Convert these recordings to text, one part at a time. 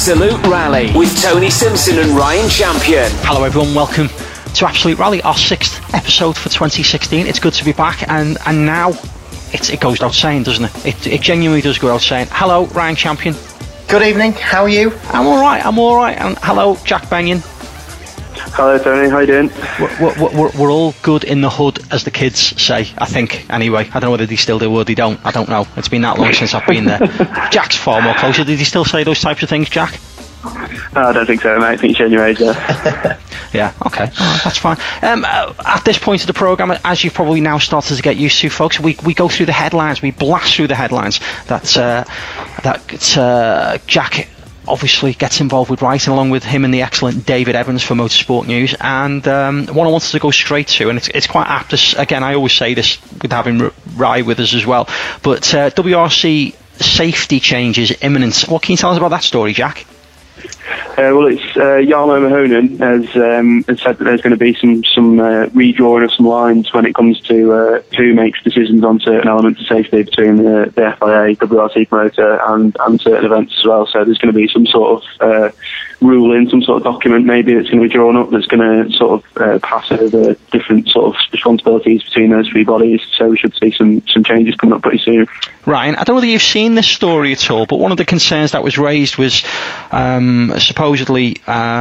Absolute Rally with Tony Simpson and Ryan Champion. Hello everyone, welcome to Absolute Rally, our 6th episode for 2016. It's good to be back, and now it goes without saying, doesn't it? It genuinely does go without saying. Hello, Ryan Champion. Good evening, how are you? I'm alright, and hello, Jack Benyon. Hello Tony, how you doing? We're all good in the hood, as the kids say, I think, anyway. I don't know whether they still do or they don't, I don't know. It's been that long since I've been there. Jack's far more closer. Did he still say those types of things, Jack? No, I don't think so, mate. I think you're showing your age there. Yeah, okay, that's fine. At this point of the programme, as you've probably now started to get used to, folks, we go through the headlines, we blast through the headlines that Jack obviously gets involved with writing, along with him and the excellent David Evans for Motorsport News. And what I wanted to go straight to, and it's quite apt, again, I always say this with having Rye with us as well, but WRC safety changes imminent. What can you tell us about that story, Jack? Well, it's Jarno Mahonen has said that there's going to be some redrawing of some lines when it comes to who makes decisions on certain elements of safety between the FIA, WRC promoter, and certain events as well. So there's going to be some sort of ruling, some sort of document maybe that's going to be drawn up that's going to sort of pass over different sort of responsibilities between those three bodies. So we should see some changes coming up pretty soon. Ryan, I don't know whether you've seen this story at all, but one of the concerns that was raised was supposedly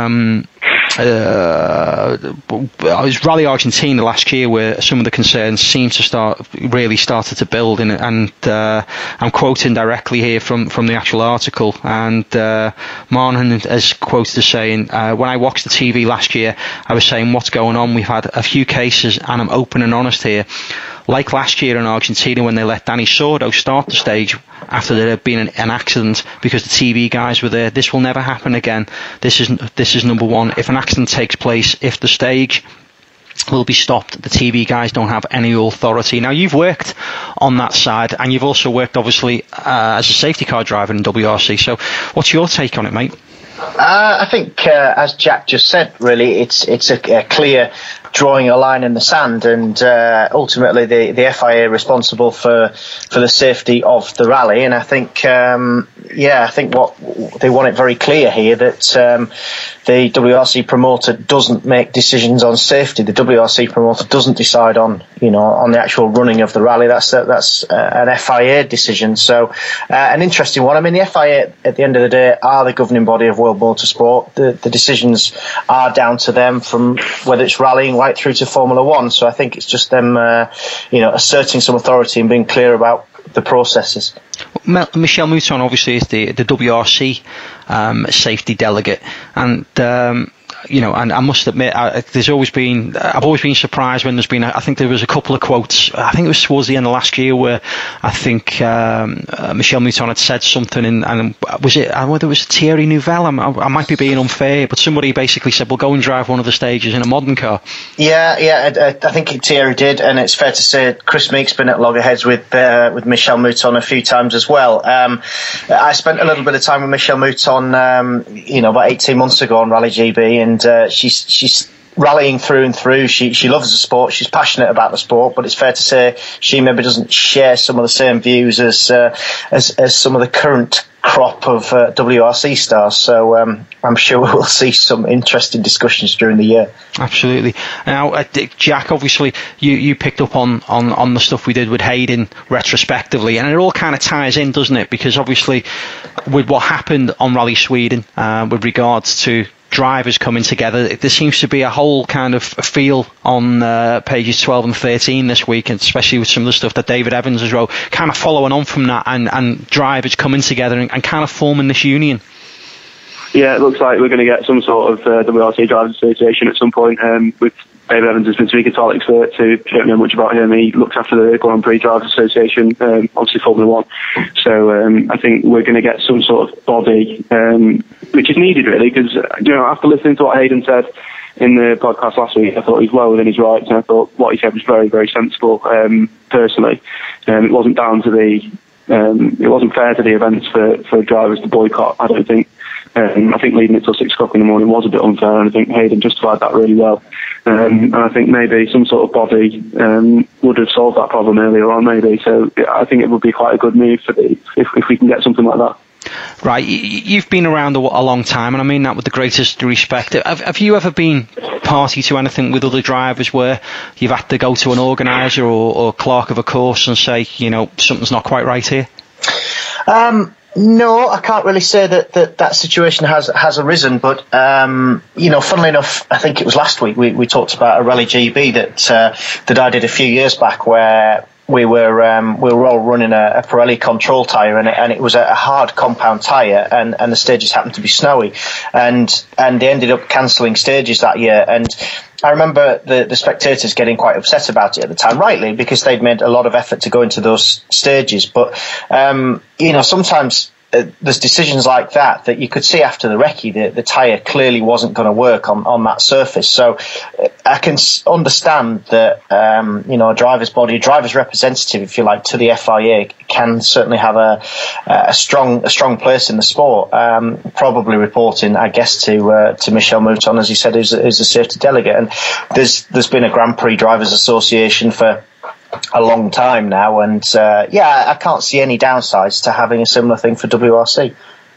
it was Rally Argentina last year, where some of the concerns seemed to really started to build, and I'm quoting directly here from the actual article, and Mahonen is quoted as saying, when I watched the TV last year, I was saying, what's going on? We've had a few cases, and I'm open and honest here. Like last year in Argentina, when they let Danny Sordo start the stage after there had been an accident because the TV guys were there. This will never happen again. This is number one. If an accident takes place, if the stage will be stopped, the TV guys don't have any authority. Now, you've worked on that side, and you've also worked, obviously, as a safety car driver in WRC. So what's your take on it, mate? I think, as Jack just said, really, it's a clear drawing a line in the sand, and ultimately the FIA are responsible for the safety of the rally. And I think, I think what they want it very clear here that the WRC promoter doesn't make decisions on safety. The WRC promoter doesn't decide on the actual running of the rally. That's an FIA decision. So an interesting one. I mean, the FIA at the end of the day are the governing body of world motorsport. The decisions are down to them, from whether it's rallying right through to Formula One. So I think it's just them, asserting some authority and being clear about the processes. Michel Mouton obviously is the WRC safety delegate, and and I must admit, I've always been surprised when there's been. I think there was a couple of quotes. I think it was towards the end of last year where I think Michel Mouton had said something, and was it whether it was Thierry Neuville? I might be being unfair, but somebody basically said, "Well, go and drive one of the stages in a modern car." Yeah, I think Thierry did, and it's fair to say Chris Meek's been at loggerheads with Michel Mouton a few times as well. I spent a little bit of time with Michel Mouton, about 18 months ago on Rally GB, and she's rallying through and through. She loves the sport. She's passionate about the sport, but it's fair to say she maybe doesn't share some of the same views as some of the current crop of WRC stars. So I'm sure we'll see some interesting discussions during the year. Absolutely. Now, Jack, obviously you picked up on the stuff we did with Hayden retrospectively, and it all kind of ties in, doesn't it? Because obviously with what happened on Rally Sweden with regards to drivers coming together, there seems to be a whole kind of feel on pages 12 and 13 this week, and especially with some of the stuff that David Evans has wrote, kind of following on from that, and drivers coming together and kind of forming this union. Yeah, it looks like we're going to get some sort of WRC Drivers Association at some point. With David Evans has been speaking to Alex Wirtz, who don't know much about him. He looks after the Grand Prix Drivers Association, obviously Formula One. So I think we're going to get some sort of body, which is needed really, because after listening to what Hayden said in the podcast last week, I thought he was well within his rights, and I thought what he said was very, very sensible. Personally, it wasn't down to it wasn't fair to the events for drivers to boycott, I don't think. I think leaving it till 6 o'clock in the morning was a bit unfair, and I think Hayden justified that really well. And I think maybe some sort of body would have solved that problem earlier on, maybe. So I think it would be quite a good move if we can get something like that. Right, you've been around a long time, and I mean that with the greatest respect. Have you ever been party to anything with other drivers where you've had to go to an organiser or clerk of a course and say, something's not quite right here? No, I can't really say that situation has arisen, but funnily enough, I think it was last week we talked about a Rally GB that I did a few years back, where we were all running a Pirelli control tyre, and it was a hard compound tyre, and the stages happened to be snowy, and they ended up cancelling stages that year. And I remember the spectators getting quite upset about it at the time, rightly, because they'd made a lot of effort to go into those stages. But sometimes there's decisions like that you could see after the recce. The tyre clearly wasn't going to work on that surface. So I can understand that a driver's body, a driver's representative, if you like, to the FIA can certainly have a strong place in the sport. Probably reporting, I guess, to Michel Mouton, as he said, who's a safety delegate. And there's been a Grand Prix Drivers Association for a long time now, and I can't see any downsides to having a similar thing for WRC.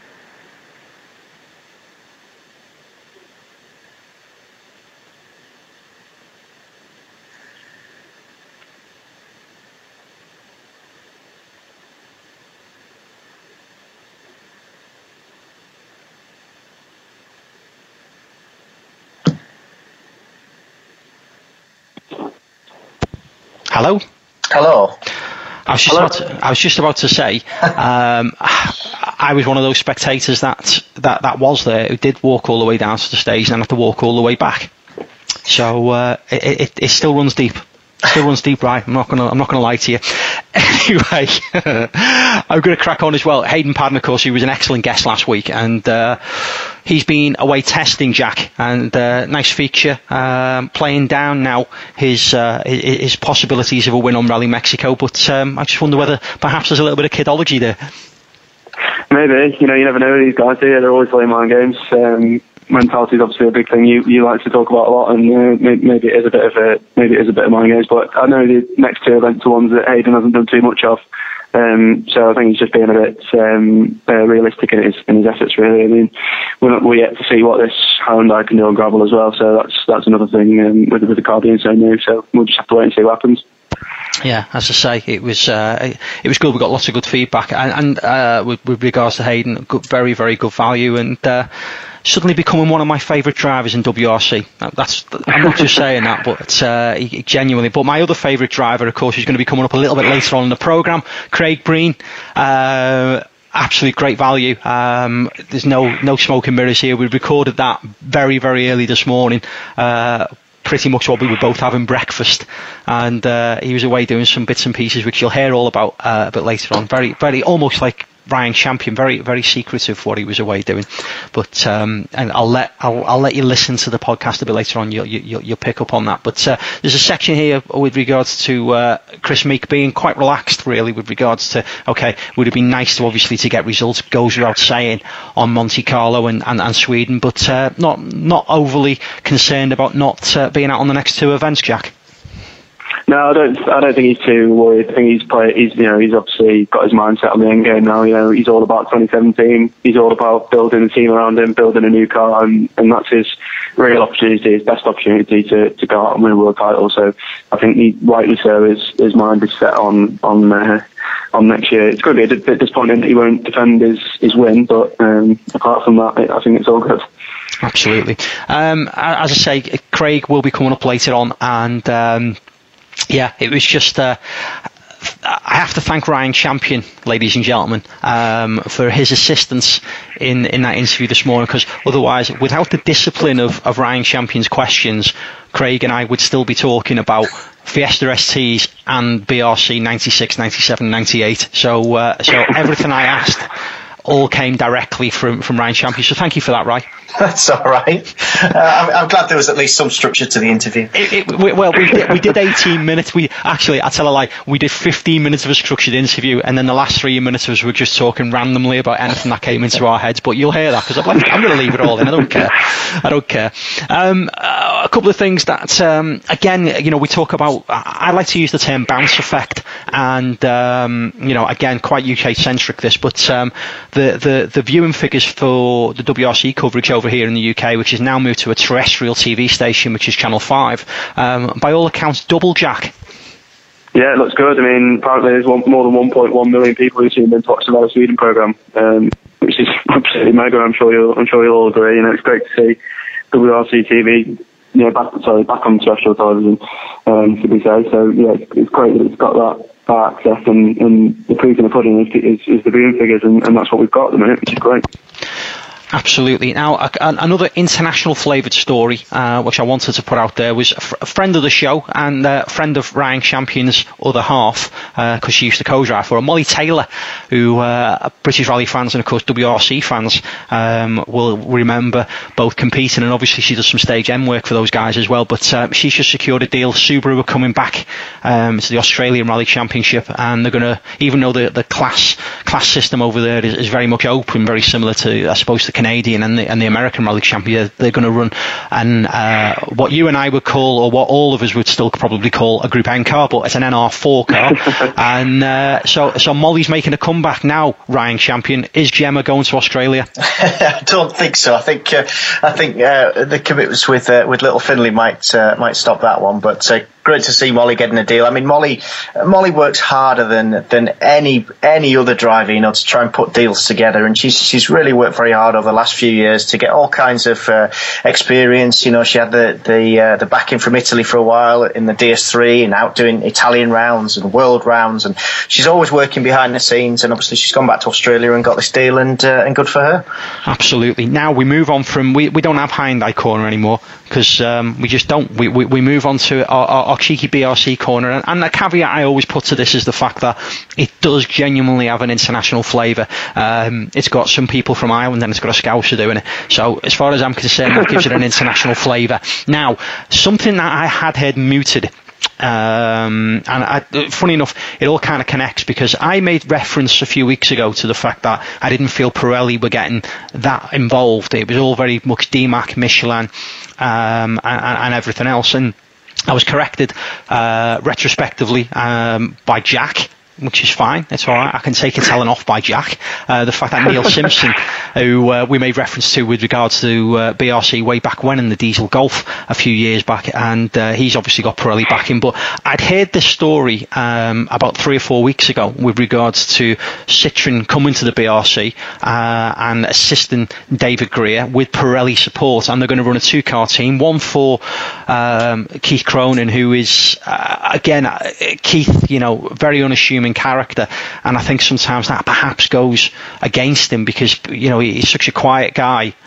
Hello? I was just about to say, I was one of those spectators that was there, who did walk all the way down to the stage and then had to walk all the way back. So it still runs deep. Right? I'm not gonna lie to you. Anyway, I'm going to crack on as well. Hayden Paddon, of course, he was an excellent guest last week, and he's been away testing, Jack, and nice feature, playing down now his possibilities of a win on Rally Mexico. But I just wonder whether perhaps there's a little bit of kidology there. Maybe, you never know these guys here. They're always playing mind games. Mentality is obviously a big thing you like to talk about a lot, and maybe it is a bit of mind games. But I know the next two events are ones that Hayden hasn't done too much of, so I think he's just being a bit realistic in his efforts. Really, I mean, we're yet to see what this Hyundai can do on gravel as well. So that's another thing with the car being so new. So we'll just have to wait and see what happens. Yeah, as I say, it was good. We got lots of good feedback, and with regards to Hayden, very, very good value, and suddenly becoming one of my favourite drivers in WRC. I'm not just saying that, but genuinely. But my other favourite driver, of course, is going to be coming up a little bit later on in the programme, Craig Breen. Absolutely great value. There's no smoke and mirrors here. We recorded that very, very early this morning. Pretty much what we were both having breakfast, and he was away doing some bits and pieces which you'll hear all about a bit later on. Very, very almost like Ryan Champion, very, very secretive what he was away doing. But and I'll let you listen to the podcast a bit later on. You'll pick up on that. But there's a section here with regards to Chris Meek being quite relaxed, really, with regards to would have been nice to obviously to get results, goes without saying, on Monte Carlo and Sweden, but not overly concerned about not being out on the next two events, Jack. No, I don't think he's too worried. I think he's obviously got his mindset on the end game now. He's all about 2017. He's all about building a team around him, building a new car, and that's his real opportunity, his best opportunity to go out and win a world title. So I think he, rightly so, his mind is set on next year. It's going to be a bit disappointing that he won't defend his win, but apart from that, I think it's all good. Absolutely. As I say, Craig will be coming up later on, and it was just I have to thank Ryan Champion, ladies and gentlemen, for his assistance in that interview this morning, because otherwise, without the discipline of Ryan Champion's questions, Craig and I would still be talking about Fiesta STs and BRC 96, 97, 98. So everything I asked all came directly from Ryan Champion. So thank you for that, Ryan. That's all right. I'm glad there was at least some structure to the interview. We did 18 minutes. I tell a lie, we did 15 minutes of a structured interview, and then the last 3 minutes of us were just talking randomly about anything that came into our heads. But you'll hear that, because I'm going to leave it all in. I don't care. A couple of things that, again, we talk about. I like to use the term bounce effect, And again, quite UK centric this, but the viewing figures for the WRC coverage over here in the UK, which has now moved to a terrestrial TV station, which is Channel 5, by all accounts double, Jack. Yeah, it looks good. I mean, apparently there's more than 1.1 million people who've seen the Watch the Valley Sweden programme, which is absolutely mega. I'm sure you'll all agree. It's great to see WRC TV, back on terrestrial television, should we say? So yeah, it's great that it's got that access, and the proof in the pudding is the viewing figures, and that's what we've got at the minute, which is great. Absolutely. Now, another international flavoured story, which I wanted to put out there, was a friend of the show and a friend of Ryan Champion's other half, because she used to co-drive for her, Molly Taylor, who British Rally fans and, of course, WRC fans will remember both competing, and obviously she does some Stage M work for those guys as well, but she's just secured a deal. Subaru are coming back to the Australian Rally Championship, and they're going to, even though the class system over there is very much open, very similar to, I suppose, the Canadian and the American Rally Championship, they're going to run what you and I would call, or what all of us would still probably call, a Group N car, but it's an NR4 car. And so Molly's making a comeback now. Ryan Champion, is Gemma going to Australia? I don't think so. I think the commitments with Little Finlay might stop that one, but great to see Molly getting a deal. I mean, Molly works harder than any other driver, to try and put deals together, and she's really worked very hard over the last few years to get all kinds of experience. She had the backing from Italy for a while in the DS3, and out doing Italian rounds and world rounds, and she's always working behind the scenes, and obviously she's gone back to Australia and got this deal, and good for her. Absolutely. Now we move on from, we don't have Hyundai Corner anymore, because we just don't. We move on to our cheeky BRC Corner, and the caveat I always put to this is the fact that it does genuinely have an international flavour. It's got some people from Ireland, and it's got a Scouser doing it, so as far as I'm concerned, that gives it an international flavour. Now, something that I had heard mooted, and funny enough, it all kind of connects, because I made reference a few weeks ago to the fact that I didn't feel Pirelli were getting that involved. It was all very much DMAC, Michelin, and everything else, and I was corrected retrospectively by Jack, which is fine. It's all right. I can take a telling off by Jack. The fact that Neil Simpson, who we made reference to with regards to BRC way back when in the Diesel Golf a few years back, and he's obviously got Pirelli backing. But I'd heard this story about 3 or 4 weeks ago with regards to Citroën coming to the BRC and assisting David Greer with Pirelli support, and they're going to run a 2-car team, one for Keith Cronin, who is again Keith, very unassuming character, and I think sometimes that perhaps goes against him, because he's such a quiet guy,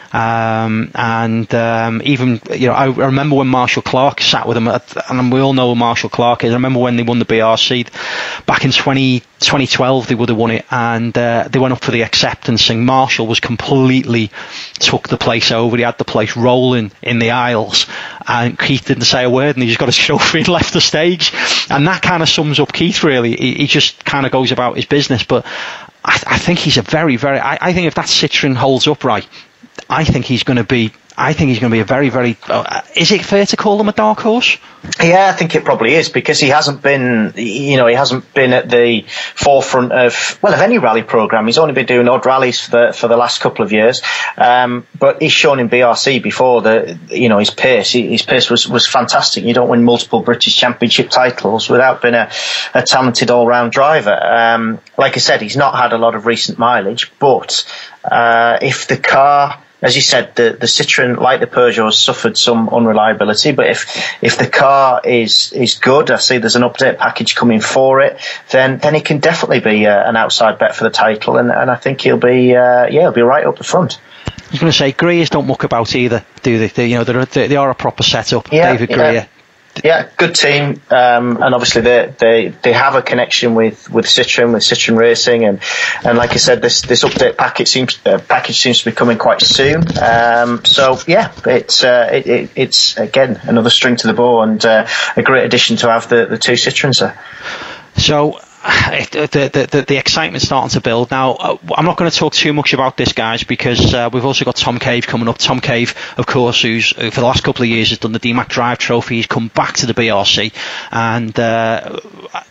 and even I remember when Marshall Clark sat with him, and we all know who Marshall Clark is. I remember when they won the BRC back in 2012, they would have won it, and they went up for the acceptance, and Marshall was completely took the place over. He had the place rolling in the aisles, and Keith didn't say a word, and he just got his trophy and left the stage. And that kind of sums up Keith, really. He just kind of goes about his business, but I think he's a very, very, I think if that Citroën holds upright, I think he's going to be a very, very. Is it fair to call him a dark horse? Yeah, I think it probably is, because he hasn't been, he hasn't been at the forefront of any rally program. He's only been doing odd rallies for the last couple of years. But he's shown in BRC before that, his pace was fantastic. You don't win multiple British Championship titles without being a talented all-round driver. Like I said, he's not had a lot of recent mileage, but if the car, as you said, the Citroën, like the Peugeot, has suffered some unreliability. But if the car is good, I see there's an update package coming for it, then it can definitely be an outside bet for the title, and I think he'll be right up the front. I was going to say, Greers don't muck about either, do they? They are a proper setup. Yeah, David Greer. Yeah, good team, and obviously they have a connection with Citroën Racing, and like I said, this update package seems to be coming quite soon. So yeah, it's again another string to the bow, and a great addition to have the two Citroëns there. So the excitement's starting to build. Now, I'm not going to talk too much about this, guys, because we've also got Tom Cave coming up. Tom Cave, of course, who's for the last couple of years has done the DMAC Drive Trophy. He's come back to the BRC, and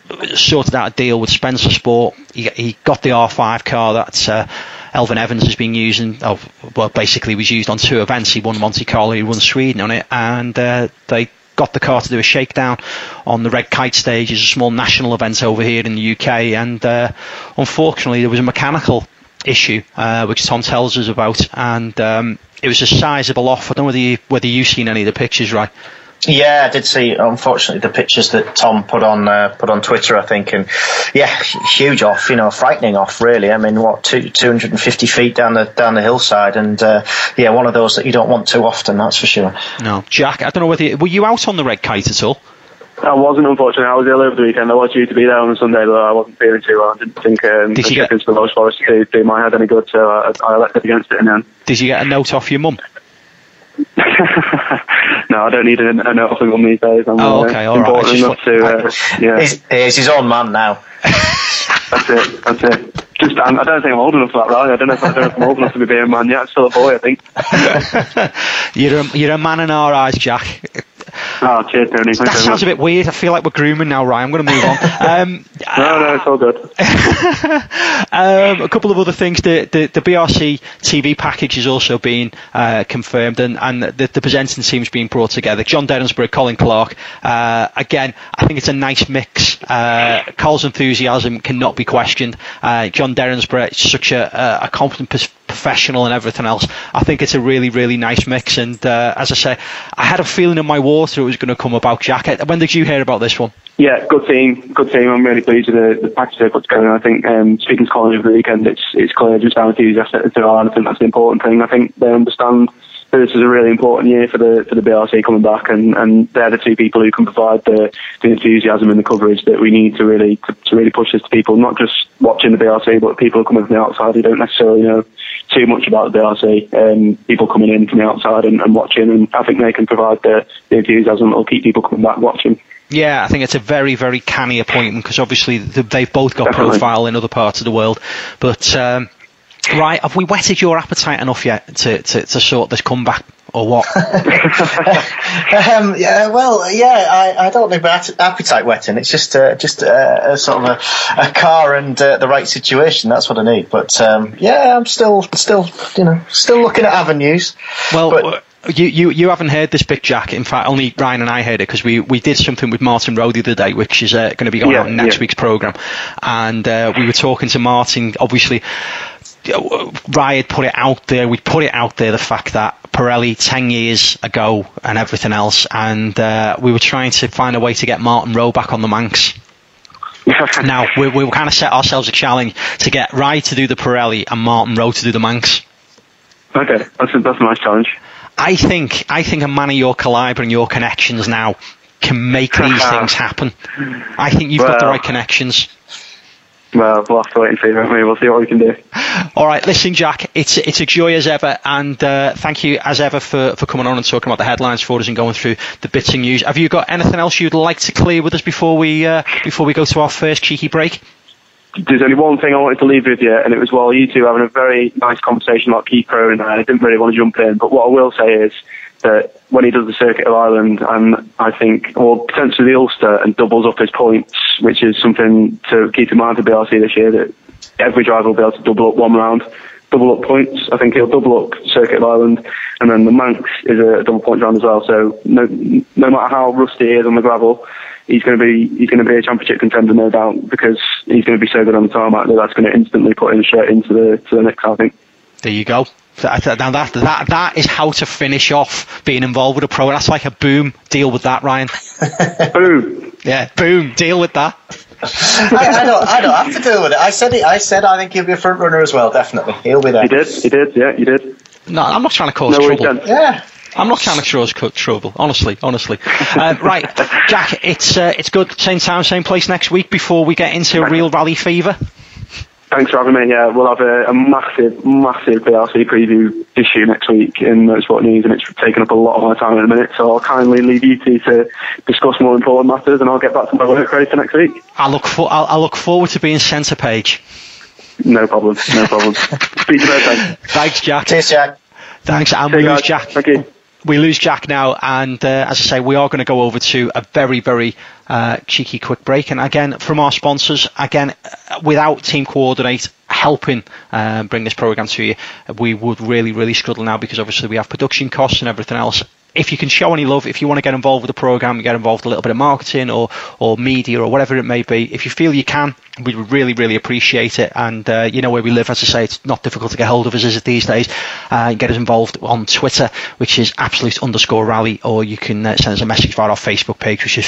sorted out a deal with Spencer Sport. He got the R5 car that Elvin Evans has been using. Basically was used on 2 events. He won Monte Carlo, he won Sweden on it, and they got the car to do a shakedown on the Red Kite stage. It's a small national event over here in the UK, and unfortunately there was a mechanical issue which Tom tells us about, and it was a sizable off. I don't know whether you've seen any of the pictures, right? Yeah, I did see, unfortunately, the pictures that Tom put on Twitter, I think, and yeah, huge off, frightening off, really. I mean, 250 feet down the hillside, and yeah, one of those that you don't want too often, that's for sure. No, Jack, I don't know whether were you out on the Red Kite at all? I wasn't, unfortunately. I was ill over the weekend. I was due to be there on Sunday, but I wasn't feeling too well. I didn't think the chickens for Welsh Forest do my head any good, so I elected against it in the end. Did you get a note off your mum? No, I don't need a note off my mum these days. I'm okay, all right. Enough to, yeah. He's his own man now. That's it. I don't think I'm old enough for that, right? I don't know if I'm old enough to be being a man yet. I'm still a boy, I think. You're a man in our eyes, Jack. Oh, cheers, Tony. That sounds a bit weird. I feel like we're grooming now, Ryan. I'm going to move on. No, it's all good. A couple of other things. The BRC TV package is also being confirmed, and the presenting team's being brought together. John Derensborough, Colin Clark. Again, I think it's a nice mix. Cole's enthusiasm cannot be questioned. John Derensborough is such a competent professional and everything else. I think it's a really, really nice mix, and as I say, I had a feeling in my water it was going to come about. Jack, when did you hear about this one? Yeah, good team. I'm really pleased with the package they put together. I think speaking to Colin over the weekend, it's clear just how enthusiastic they are, and I think that's the important thing. I think they understand that this is a really important year for the BRC coming back, and they're the two people who can provide the enthusiasm and the coverage that we need to really push this to people, not just watching the BRC, but people coming from the outside who don't necessarily know too much about the BRC. People coming in from the outside and watching, and I think they can provide the enthusiasm that will keep people coming back watching. Yeah, I think it's a very, very canny appointment, because obviously they've both got profile in other parts of the world. But right, have we whetted your appetite enough yet to sort this comeback, or what? I don't think about appetite whetting. It's just a sort of a car and the right situation. That's what I need. But I'm still looking at avenues. Well. You haven't heard this bit, Jack. In fact, only Ryan and I heard it, because we did something with Martin Rowe the other day, which is going to be going out in next week's programme. And we were talking to Martin. Obviously, Ryan put it out there. We put it out there, the fact that Pirelli 10 years ago and everything else. And we were trying to find a way to get Martin Rowe back on the Manx. Now, we kind of set ourselves a challenge to get Ryan to do the Pirelli and Martin Rowe to do the Manx. Okay, that's a nice challenge. I think a man of your calibre and your connections now can make these things happen. I think you've got the right connections. Well, we'll have to wait and see, won't we? We'll see what we can do. All right, listen, Jack, it's a joy as ever, and thank you as ever for coming on and talking about the headlines for us and going through the bits of news. Have you got anything else you'd like to clear with us before we go to our first cheeky break? There's only one thing I wanted to leave with you, and it was while you two having a very nice conversation about Keith Pro, and I didn't really want to jump in, but what I will say is that when he does the Circuit of Ireland, and I think, or potentially the Ulster, and doubles up his points, which is something to keep in mind for BRC this year, that every driver will be able to double up one round, double up points. I think he'll double up Circuit of Ireland, and then the Manx is a double point round as well, so no matter how rusty he is on the gravel, he's going to be a championship contender, no doubt, because he's going to be so good on the tarmac that that's going to instantly put him straight into the next, I think. There you go. Now that is how to finish off being involved with a pro. That's like a boom. Deal with that, Ryan. Boom. Yeah, boom. Deal with that. I don't have to deal with it. I said I think he'll be a front runner as well. Definitely, he'll be there. He did. Yeah, you did. No, I'm not trying to cause trouble. Yeah. I'm not trying to cause trouble, honestly. Right, Jack, it's good. Same time, same place next week before we get into real rally fever. Thanks for having me. Yeah, we'll have a massive BRC preview issue next week in Motorsport News, and it's taken up a lot of my time in a minute, so I'll kindly leave you two to discuss more important matters, and I'll get back to my work ready for next week. I look forward to being centre page. No problem. Speak to you later. Thanks, Jack. Cheers, Jack. Thanks, and we'll lose Jack. Thank you. we lose Jack now, and as I say, we are going to go over to a very, very cheeky quick break. And again, from our sponsors, without Team Coordinate helping bring this programme to you, we would really, really struggle now, because obviously we have production costs and everything else. If you can show any love, if you want to get involved with the programme, get involved a little bit of marketing or media or whatever it may be, if you feel you can, we would really, really appreciate it. And you know where we live, as I say, it's not difficult to get hold of us, is it, these days? Get us involved on Twitter, which is @absolute_rally, or you can send us a message via our Facebook page, which is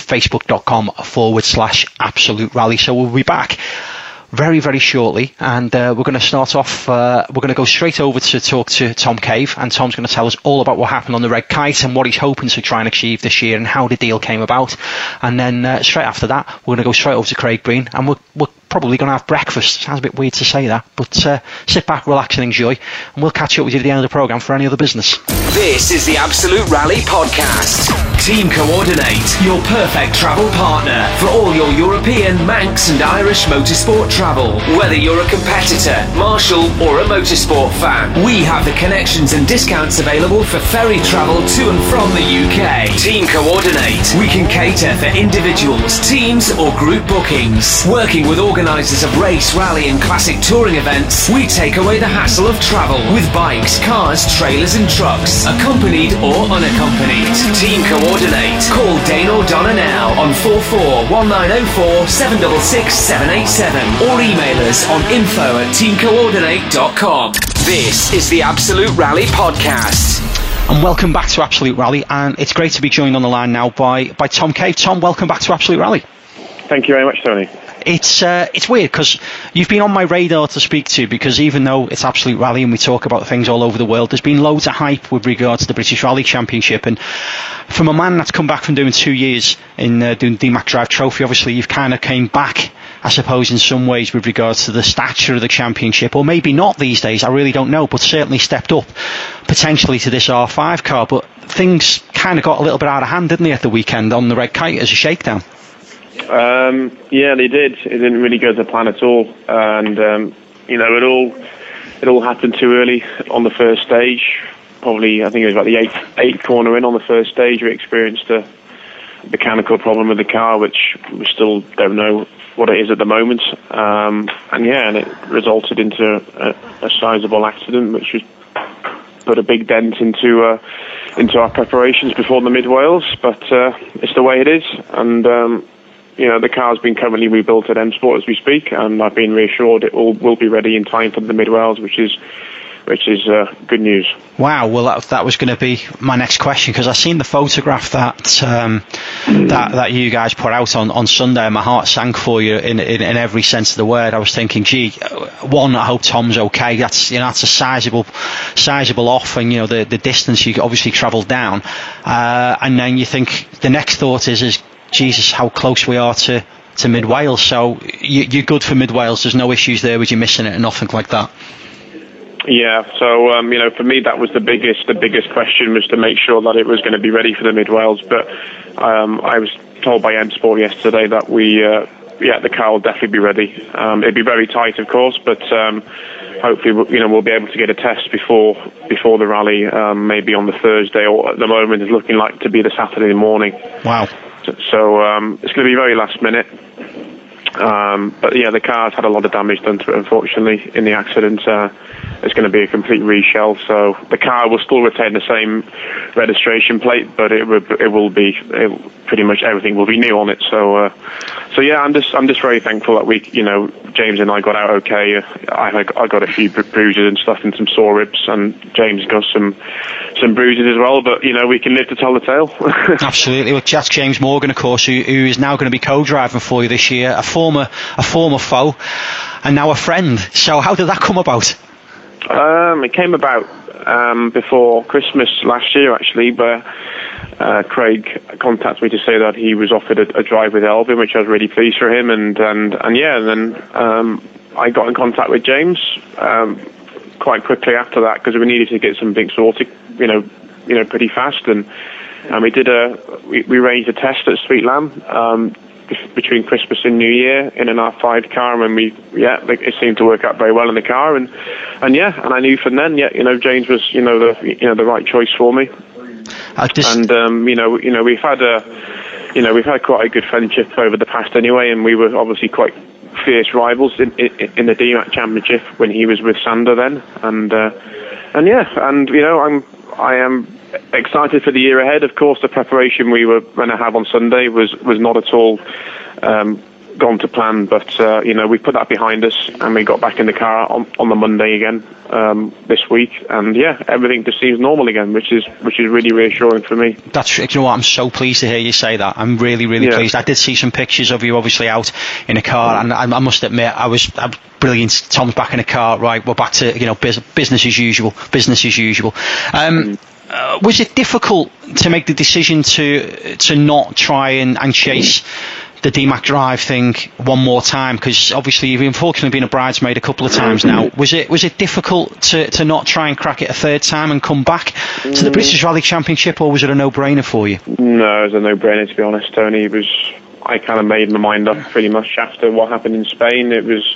facebook.com/absolute rally. So we'll be back very, very shortly, and we're going to start off, we're going to go straight over to talk to Tom Cave, and Tom's going to tell us all about what happened on the Red Kite and what he's hoping to try and achieve this year and how the deal came about. And then straight after that, we're going to go straight over to Craig Breen, and we're probably going to have breakfast. Sounds a bit weird to say that, but sit back, relax and enjoy, and we'll catch up with you at the end of the programme for any other business. This is the Absolute Rally Podcast. Team Coordinate, your perfect travel partner for all your European, Manx and Irish motorsport travel. Whether you're a competitor, marshal or a motorsport fan, we have the connections and discounts available for ferry travel to and from the UK. Team Coordinate, we can cater for individuals, teams or group bookings. Working with organisers of race, rally and classic touring events, we take away the hassle of travel with bikes, cars, trailers and trucks, accompanied or unaccompanied. Team Coordinate. Call Dane O'Donnell now on 441904 766 787 or email us on info@teamcoordinate.com. This is the Absolute Rally Podcast. And welcome back to Absolute Rally, and it's great to be joined on the line now by Tom Cave. Tom, welcome back to Absolute Rally. Thank you very much, Tony. It's weird because you've been on my radar to speak to, because even though it's Absolute Rally and we talk about things all over the world, there's been loads of hype with regards to the British Rally Championship, and from a man that's come back from doing 2 years in doing DMAC Drive Trophy, obviously you've kind of came back, I suppose, in some ways with regards to the stature of the championship, or maybe not these days, I really don't know, but certainly stepped up potentially to this R5 car. But things kind of got a little bit out of hand, didn't they, at the weekend on the Red Kite as a shakedown? Yeah, they did. It didn't really go to plan at all, and it all happened too early on the first stage. Probably, I think it was about the eighth corner in on the first stage, we experienced a mechanical problem with the car, which we still don't know what it is at the moment. And it resulted into a sizable accident, which was put a big dent into our preparations before the Mid Wales. But it's the way it is, and the car's been currently rebuilt at M Sport as we speak, and I've been reassured it will be ready in time for the Mid Wales, which is good news. Wow, well that was going to be my next question, because I seen the photograph that you guys put out on Sunday, and my heart sank for you in every sense of the word. I was thinking, gee, one, I hope Tom's okay. That's a sizable off, and the distance you obviously travelled down, and then you think the next thought is Jesus, how close we are to Mid Wales. So you're good for Mid Wales. There's no issues there with you missing it and nothing like that. Yeah, so for me that was the biggest question, was to make sure that it was going to be ready for the Mid Wales. But I was told by M Sport yesterday that the car will definitely be ready. It'd be very tight, of course, but hopefully we'll be able to get a test before the rally, maybe on the Thursday, or at the moment it's looking like to be the Saturday morning. Wow. So it's going to be very last minute. But yeah, the car's had a lot of damage done to it, unfortunately, in the accident. It's going to be a complete reshell, so the car will still retain the same registration plate, but pretty much everything will be new on it. So yeah, I'm just very thankful that we, James and I got out okay. I got a few bruises and stuff and some sore ribs, and James got some bruises as well. But we can live to tell the tale. Absolutely. Well, that's James Morgan, of course, who is now going to be co-driving for you this year. A former foe, and now a friend. So how did that come about? It came about before Christmas last year, actually, but Craig contacted me to say that he was offered a drive with Elvin, which I was really pleased for him, and then I got in contact with James quite quickly after that, because we needed to get something sorted, pretty fast, and we arranged a test at Sweet Lamb between Christmas and New Year in an R5 car, and it seemed to work out very well in the car, and I knew from then, James was the right choice for me. we've had quite a good friendship over the past anyway, and we were obviously quite fierce rivals in the DMAC Championship when he was with Sander then, I am excited for the year ahead. Of course, the preparation we were going to have on Sunday was not at all gone to plan, but we put that behind us and we got back in the car on the Monday again this week, and everything just seems normal again, which is really reassuring for me. That's, you know what, I'm so pleased to hear you say that. I'm really pleased. I did see some pictures of you obviously out in a car, and I must admit I was brilliant. Tom's back in the car, right, we're back to business as usual. Was it difficult to make the decision to not try and chase the DMAC Drive thing one more time? Because obviously you've unfortunately been a bridesmaid a couple of times now. Was it difficult to not try and crack it a third time and come back to the British Rally Championship, or was it a no-brainer for you? No, it was a no-brainer, to be honest, Tony. I kind of made my mind up pretty much after what happened in Spain. It was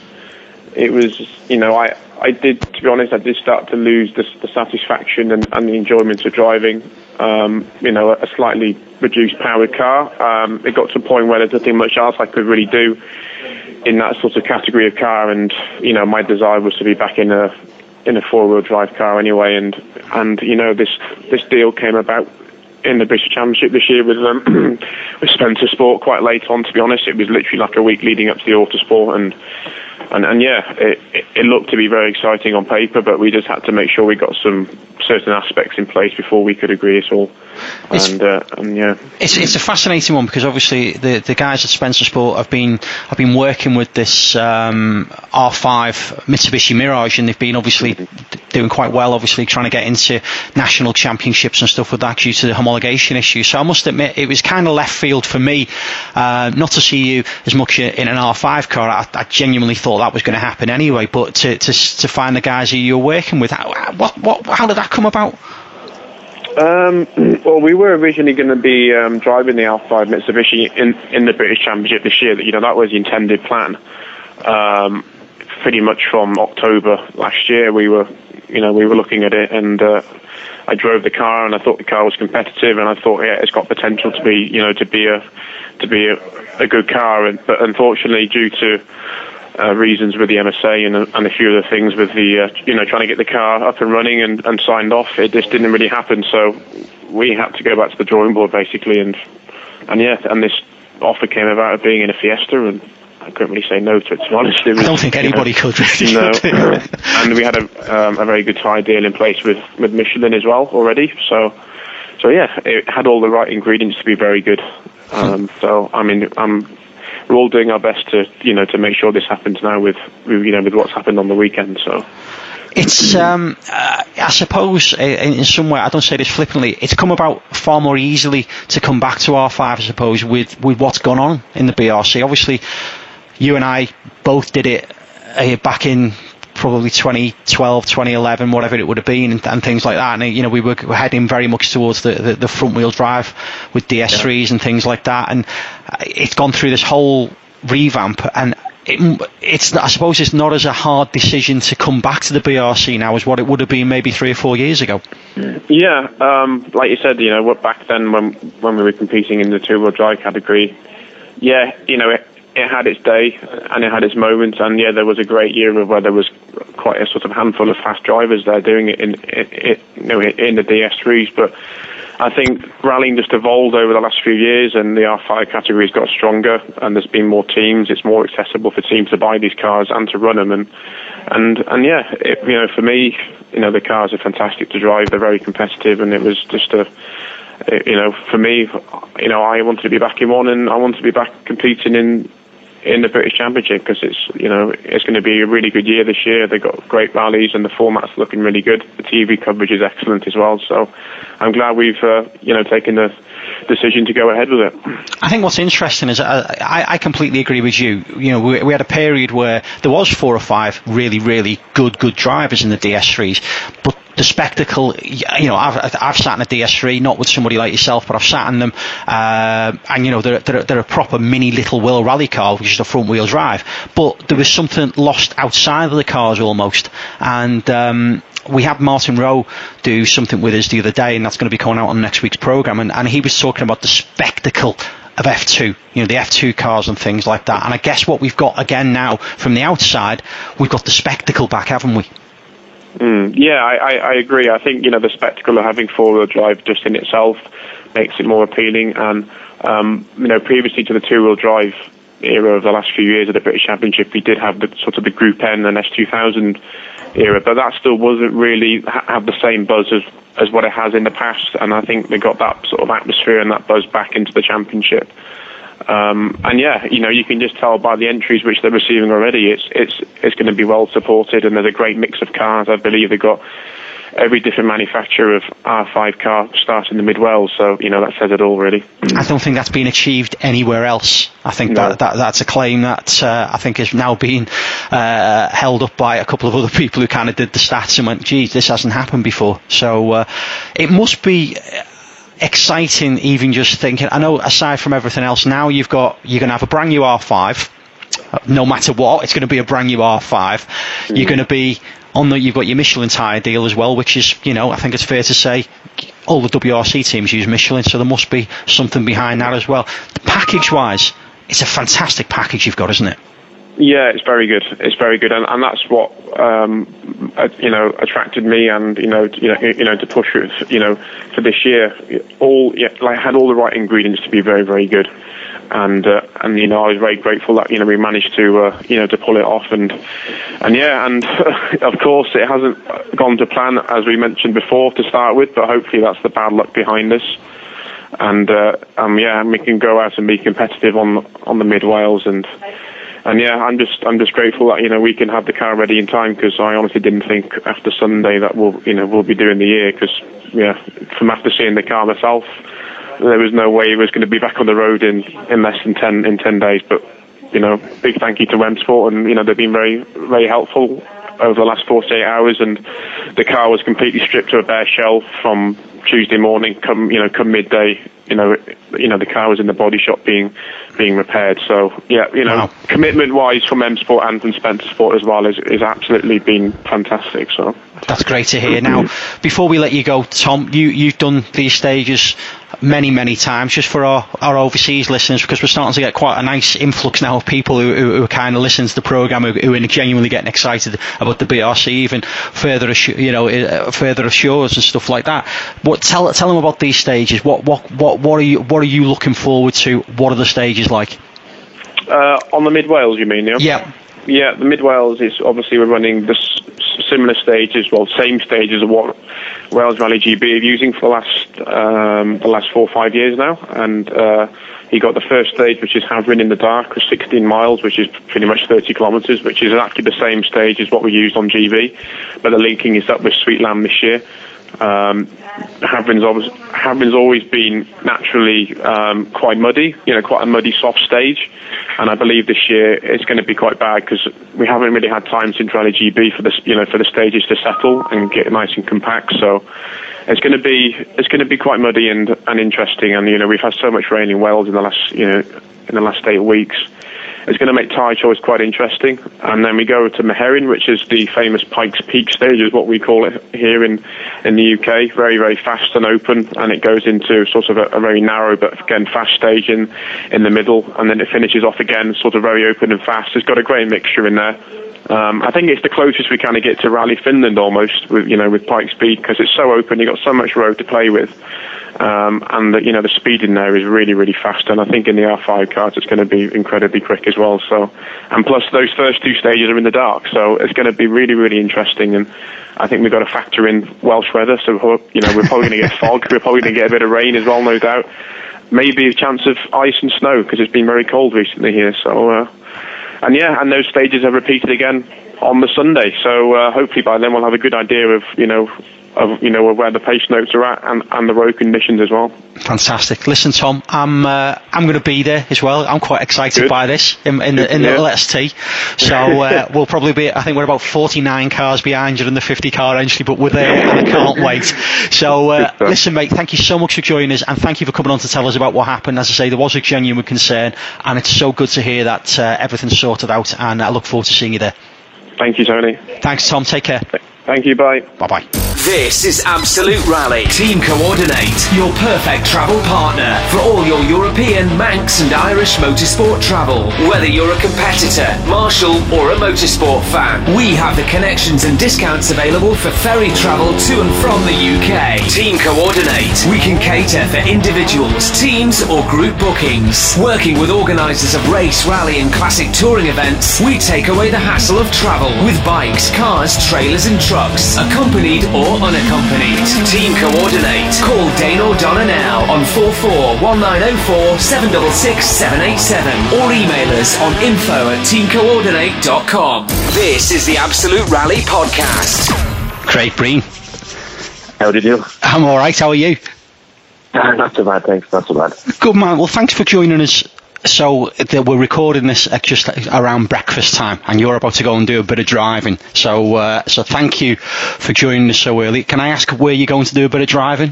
I did, to be honest, I did start to lose the satisfaction and the enjoyment of driving a slightly reduced powered car. It got to a point where there's nothing much else I could really do in that sort of category of car, and my desire was to be back in a four-wheel drive car anyway, and this deal came about in the British Championship this year with Spencer Sport quite late on, to be honest. It was literally like a week leading up to the Autosport, and it looked to be very exciting on paper, but we just had to make sure we got some certain aspects in place before we could agree at all. It's a fascinating one, because obviously the guys at Spencer Sport have been working with this R5 Mitsubishi Mirage, and they've been obviously doing quite well, obviously trying to get into national championships and stuff with that due to the homologation issue. So I must admit it was kind of left field for me not to see you as much in an R5 car. I genuinely thought that was going to happen anyway, but to find the guys who you're working with, how did that come about? Well, we were originally going to be driving the R5 Mitsubishi in the British Championship this year. That was the intended plan. Pretty much from October last year, we were looking at it, and I drove the car, and I thought the car was competitive, and I thought, it's got potential to be a good car, but unfortunately, due to reasons with the MSA and a few other things with the trying to get the car up and running and signed off, it just didn't really happen. So we had to go back to the drawing board basically, and this offer came about of being in a Fiesta, and I couldn't really say no to it, to be honest. I don't think anybody could really. No. And we had a very good tie deal in place with Michelin as well already. So it had all the right ingredients to be very good. So I mean, we're all doing our best to make sure this happens now with what's happened on the weekend. So it's I suppose in some way, I don't say this flippantly, it's come about far more easily to come back to R5, I suppose, with what's gone on in the BRC. Obviously, you and I both did it back in probably 2012, 2011, whatever it would have been, and things like that. And we were heading very much towards the front wheel drive with DS3s and things like that. And it's gone through this whole revamp, and it's I suppose it's not as a hard decision to come back to the BRC now as what it would have been maybe 3 or 4 years ago. Yeah, like you said, back then when we were competing in the two-wheel drive category, it had its day and it had its moments, and there was a great year where there was quite a sort of handful of fast drivers there doing it in the DS3s. But I think rallying just evolved over the last few years, and the R5 category's got stronger, and there's been more teams. It's more accessible for teams to buy these cars and to run them, and for me, the cars are fantastic to drive. They're very competitive, and it was just for me, I wanted to be back in one, and I wanted to be back competing in the British Championship, because it's going to be a really good year this year. They've got great rallies, and the format's looking really good. The TV coverage is excellent as well. So I'm glad we've taken the decision to go ahead with it. I think what's interesting is I completely agree with you. We had a period where there was 4 or 5 really, really good drivers in the DS3s, but the spectacle, I've sat in a DS3, not with somebody like yourself, but I've sat in them, and they're a proper mini little wheel rally car, which is a front wheel drive. But there was something lost outside of the cars almost, and we had Martin Rowe do something with us the other day, and that's going to be coming out on next week's programme, and he was talking about the spectacle of F2, the F2 cars and things like that. And I guess what we've got again now from the outside, we've got the spectacle back, haven't we? Yeah, I agree. I think, the spectacle of having four-wheel drive just in itself makes it more appealing. And, previously to the two-wheel drive era of the last few years of the British Championship, we did have the sort of the Group N and S2000 era, but that still wasn't really have the same buzz as what it has in the past. And I think they got that sort of atmosphere and that buzz back into the championship. And yeah, you can just tell by the entries which they're receiving already, it's going to be well supported, and there's a great mix of cars. I believe they've got every different manufacturer of R5 car starting the Mid-Wales, so that says it all, really. I don't think that's been achieved anywhere else. I think that's a claim that I think is now being held up by a couple of other people who kind of did the stats and went, geez, this hasn't happened before. So it must be exciting, even just thinking. I know, aside from everything else, now you're going to have a brand new R5. No matter what, it's going to be a brand new R5. You're going to be you've got your Michelin tyre deal as well, which is, I think it's fair to say all the WRC teams use Michelin, so there must be something behind that as well. Package-wise, it's a fantastic package you've got, isn't it? Yeah, it's very good. It's very good, and that's what attracted me, and to push it, for this year. Had all the right ingredients to be very, very good. And I was very grateful that we managed to pull it off, and of course it hasn't gone to plan, as we mentioned before, to start with, but hopefully that's the bad luck behind us, and we can go out and be competitive on the Mid-Wales, and I'm just grateful that we can have the car ready in time, because I honestly didn't think after Sunday that we'll be doing the year, because from after seeing the car myself, there was no way it was going to be back on the road in less than 10 days. But big thank you to Wemsport, and they've been very, very helpful over the last 48 hours, and the car was completely stripped to a bare shell from Tuesday morning. Come midday, the car was in the body shop being repaired. So wow. Commitment wise from M-Sport and from Spencer Sport as well is absolutely been fantastic. So that's great to hear. Now, before we let you go, Tom, you've done these stages many times, just for our overseas listeners, because we're starting to get quite a nice influx now of people who are kind of listening to the programme, who are genuinely getting excited about the BRC, even further ashores and stuff like that. But tell them about these stages. What are you looking forward to? What are the stages like? On the Mid-Wales, you mean? Yeah. Yeah, the Mid-Wales is obviously we're running the similar stages, same stages of what Wales Rally GB are using for the last 4 or 5 years now. And he got the first stage, which is Havering in the Dark, 16 miles, which is pretty much 30 kilometres, which is actually the same stage as what we used on GB, but the linking is up with Sweet Lamb this year. Havering's always been naturally quite muddy, quite a muddy, soft stage, and I believe this year it's going to be quite bad, because we haven't really had time since Rally GB for the stages to settle and get nice and compact. So it's going to be quite muddy and interesting, and we've had so much rain in Wales in the last 8 weeks. It's going to make tyre choice quite interesting. And then we go to Meherin, which is the famous Pikes Peak stage, is what we call it here in the UK. Very, very fast and open, and it goes into sort of a very narrow but again fast stage in the middle, and then it finishes off again sort of very open and fast. It's got a great mixture in there. I think it's the closest we kind of get to Rally Finland almost with Pikes Peak, because it's so open. You've got so much road to play with. And the speed in there is really, really fast, and I think in the R5 cars it's going to be incredibly quick as well. So, and plus those first 2 stages are in the dark, so it's going to be really, really interesting. And I think we've got to factor in Welsh weather, so we're probably going to get fog. We're probably going to get a bit of rain as well, no doubt. Maybe a chance of ice and snow, because it's been very cold recently here. So, and those stages are repeated again on the Sunday. So hopefully by then we'll have a good idea of where the pace notes are at and the road conditions as well. Fantastic. Listen, Tom, I'm going to be there as well. I'm quite excited by this in the little ST. So we'll probably be. I think we're about 49 cars behind you in the 50 car entry, but we're there and I can't wait. So listen, mate, thank you so much for joining us, and thank you for coming on to tell us about what happened. As I say, there was a genuine concern, and it's so good to hear that everything's sorted out, and I look forward to seeing you there. Thank you, Tony. Thanks, Tom. Take care. Thank you, bye. Bye-bye. This is Absolute Rally. Team Coordinate, your perfect travel partner for all your European, Manx and Irish motorsport travel. Whether you're a competitor, marshal or a motorsport fan, we have the connections and discounts available for ferry travel to and from the UK. Team Coordinate, we can cater for individuals, teams or group bookings. Working with organisers of race, rally and classic touring events, we take away the hassle of travel with bikes, cars, trailers and trucks, accompanied or unaccompanied. Team Coordinate. Call Dane or Donna now on 441904 766 787 or email us on info@teamcoordinate.com. This is the Absolute Rally Podcast. Craig Breen. How did you? I'm all right. How are you? Not too bad, thanks. Not too bad. Good, man. Well, thanks for joining us. So we're recording this at just around breakfast time, and you're about to go and do a bit of driving. So thank you for joining us so early. Can I ask where you're going to do a bit of driving?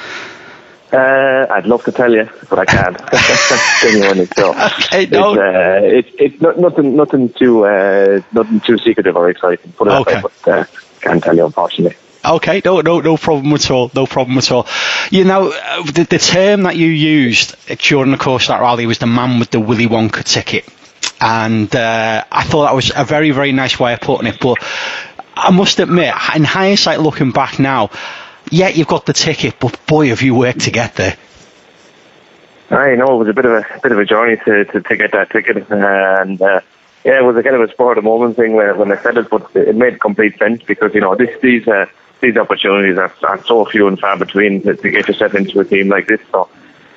I'd love to tell you, but I can't. Genuinely, so Okay, no. It's nothing too secretive or exciting. Put it that way, but can't tell you, unfortunately. Okay, no problem at all. No problem at all. You know, the term that you used during the course of that rally was the man with the Willy Wonka ticket. And I thought that was a very, very nice way of putting it. But I must admit, in hindsight, looking back now, yeah, you've got the ticket, but boy, have you worked to get there. I know, it was a bit of a journey to get that ticket. And it was a kind of a spur of the moment thing when I said it, but it made complete sense because, you know, these opportunities are so few and far between to get yourself into a team like this. So,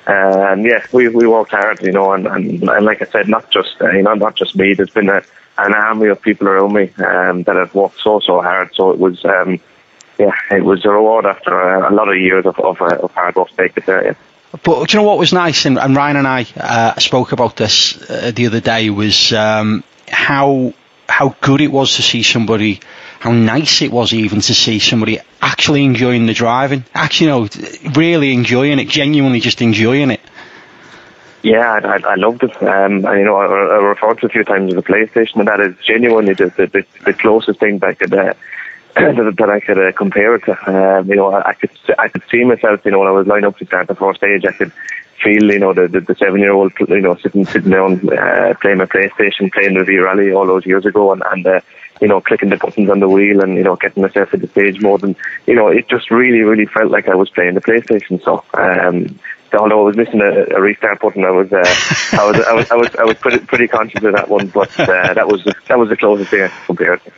we worked hard, you know, and like I said, not just me. There's been an army of people around me that have worked so hard. So it was, it was a reward after a lot of years of hard work to take it there. Yeah. But do you know what was nice, and Ryan and I spoke about this the other day, was how good it was to see somebody. How nice it was even to see somebody actually enjoying the driving, actually, you know, really enjoying it, genuinely just enjoying it. Yeah, I loved it. And, you know, I referred to a few times to the PlayStation, and that is genuinely the closest thing that I could compare it to. You know, I could see myself, you know, when I was lined up to start the first stage, I could feel, you know, the 7-year-old, you know, sitting down, playing my PlayStation, playing the V-Rally all those years ago, and you know, clicking the buttons on the wheel and, you know, getting myself into stage mode. And, you know, it just really, really felt like I was playing the PlayStation. So, although I was missing a restart button, I was pretty conscious of that one. But that was the closest thing I could compare it to.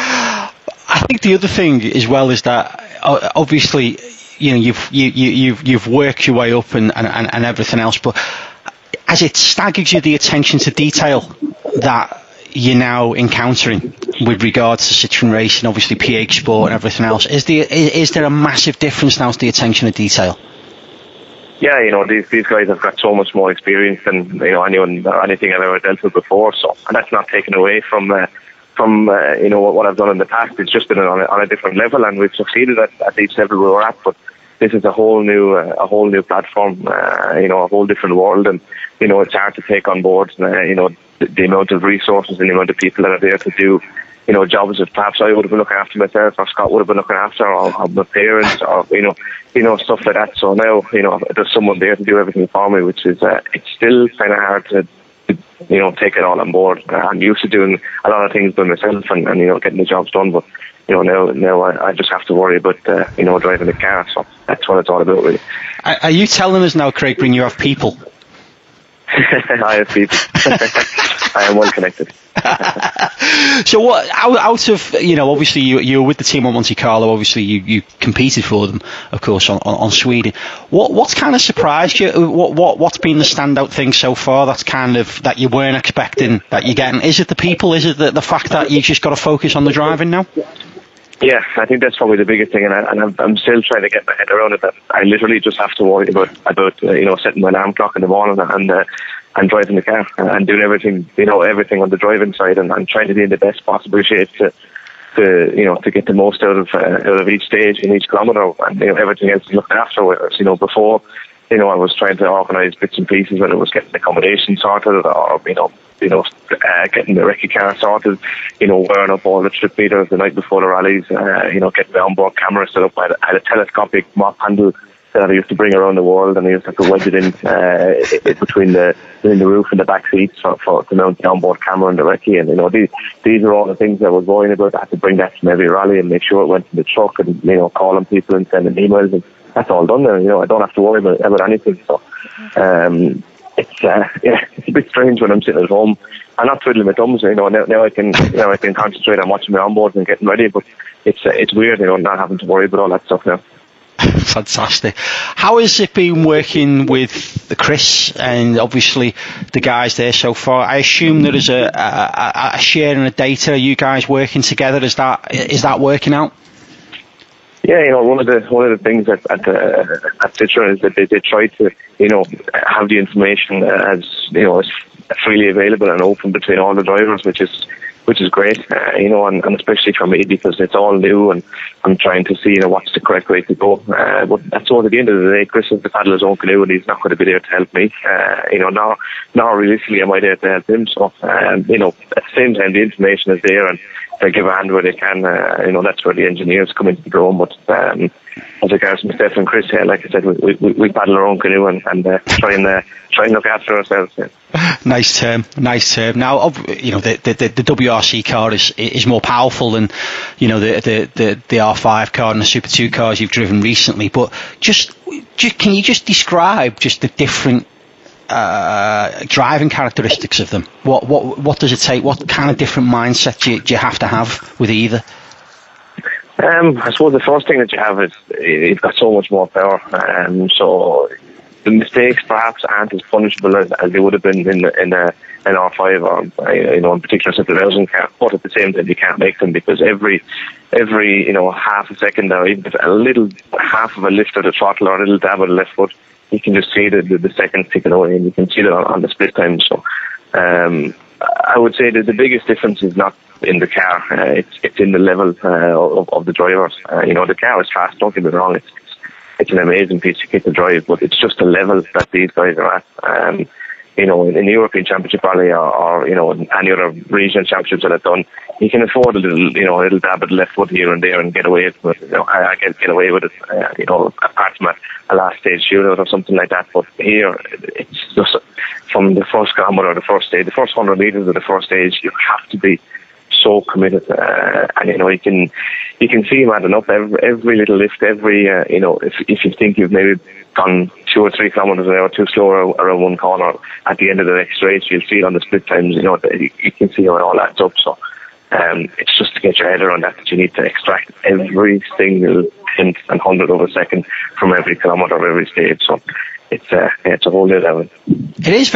I think the other thing as well is that obviously, you know, you've worked your way up and everything else, but as it staggers you the attention to detail that you're now encountering with regards to Citroen Racing, obviously PH Sport and everything else, is there a massive difference now to the attention to detail? Yeah, you know, these guys have got so much more experience than, you know, anything I've ever dealt with before. So, and that's not taken away from you know, what I've done in the past. It's just been on a different level, and we've succeeded at each level we were at. But this is a whole new platform, you know, a whole different world, and, you know, it's hard to take on board, you know, the amount of resources and the amount of people that are there to do, you know, jobs that perhaps I would have been looking after myself, or Scott would have been looking after, or my parents, or, you know, stuff like that. So now, you know, there's someone there to do everything for me, which is, it's still kind of hard to, you know, take it all on board. I'm used to doing a lot of things by myself and you know, getting the jobs done, but, you know, now I just have to worry about, you know, driving the car. So that's what it's all about, really. Are you telling us now, Craig Breen, you have people? I have people. I am well connected. So what, out of, you know, obviously you were with the team on Monte Carlo, obviously you competed for them, of course, on Sweden. What's kind of surprised you? What's been the standout thing so far that's kind of, that you weren't expecting that you're getting? Is it the people? Is it the fact that you just got to focus on the driving now? Yeah, I think that's probably the biggest thing, and I'm still trying to get my head around it. That I literally just have to worry about you know, setting my alarm clock in the morning and driving the car and doing everything, you know, everything on the driving side, and trying to be in the best possible shape to you know, to get the most out of each stage and each kilometre, and, you know, everything else is looked after. Whereas, you know, before, you know, I was trying to organise bits and pieces, whether it was getting accommodation sorted or, you know, getting the recce car sorted, wearing up all the trip meters the night before the rallies, getting the onboard camera set up. I had a telescopic mop handle that I used to bring around the world, and I used to have to wedge it in between the roof and the back seats to mount the onboard camera and the recce. And these are all the things I was worrying about. I had to bring that from every rally and make sure it went in the truck, and calling people and sending emails, and that's all done there. I don't have to worry about anything. So it's a bit strange when I'm sitting at home. I'm not twiddling my thumbs. Now I can concentrate on watching my onboards and getting ready. But it's weird, not having to worry about all that stuff now. Fantastic. How has it been working with Chris and obviously the guys there so far? I assume there is a sharing of data. Are you guys working together? Is that working out? Yeah, one of the things at Citroën is that they try to have the information as freely available and open between all the drivers, which is great, and especially for me because it's all new and I'm trying to see, what's the correct way to go. But that's all at the end of the day. Chris is the paddle his own canoe and he's not going to be there to help me. Now realistically am I there to help him. So, at the same time, the information is there and they give a hand where they can. That's where the engineers come into the drone. But as regards to myself and Chris here, like I said, we paddle our own canoe and try and look after ourselves. Yeah. Nice term. Now, the WRC car is more powerful than the R5 car and the Super 2 cars you've driven recently. But can you just describe just the different driving characteristics of them? What does it take? What kind of different mindset do you have to have with either? I suppose the first thing that you have is you've got so much more power, so the mistakes perhaps aren't as punishable as they would have been in an R5 or in particular Super 2000 car. But at the same time, you can't make them because every half a second or even a little half of a lift of the throttle or a little dab of the left foot, you can just see the seconds ticking away, and you can see that on the split time. So I would say that the biggest difference is not in the car; it's in the level of the drivers. The car is fast. Don't get me wrong; it's an amazing piece of kit to drive, but it's just the level that these guys are at. In the European Championship Rally or in any other regional championships that I've done, you can afford a little dab at the left foot here and there and get away with it. I can get away with it, apart from a last stage shootout or something like that. But here, it's just from the first kilometre or the first stage, the first 100 metres of the first stage, you have to be so committed, and you can see him adding up every little lift, every if you think you've maybe gone 2 or 3 kilometres an hour too slow around one corner, at the end of the next race you'll see it on the split times. You can see how it all adds up. So it's just to get your head around that you need to extract every single tenth and 100th of a second from every kilometre of every stage. So it's a whole new level. It is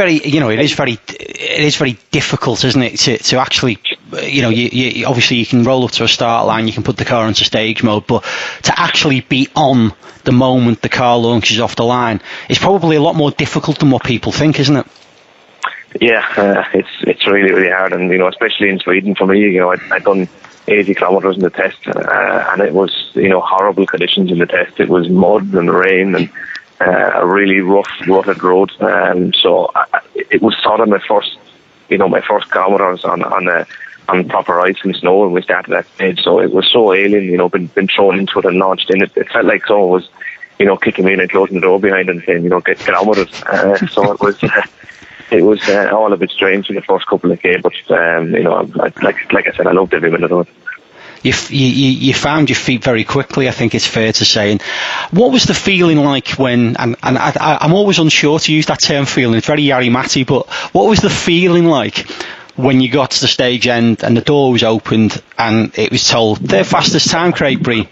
very difficult, isn't it, to actually, you obviously you can roll up to a start line, you can put the car into stage mode, but to actually be on the moment the car launches off the line is probably a lot more difficult than what people think, isn't it? Yeah, it's really, really hard, and especially in Sweden for me, I'd done 80 kilometres in the test, and it was horrible conditions in the test. It was mud and rain and a really rough, rutted road, so it was sort of my first kilometres on proper ice and snow when we started that stage. So it was so alien, been thrown into it and launched in it. It felt like someone was, kicking me in and closing the door behind and saying, get on with it. So it was all a bit strange in the first couple of K, but like I said, I loved every minute of it. You found your feet very quickly, I think it's fair to say. And what was the feeling like when, and I'm always unsure to use that term feeling, it's very Jari Matti, but what was the feeling like when you got to the stage end and the door was opened and it was told, their fastest time, Craig Breen?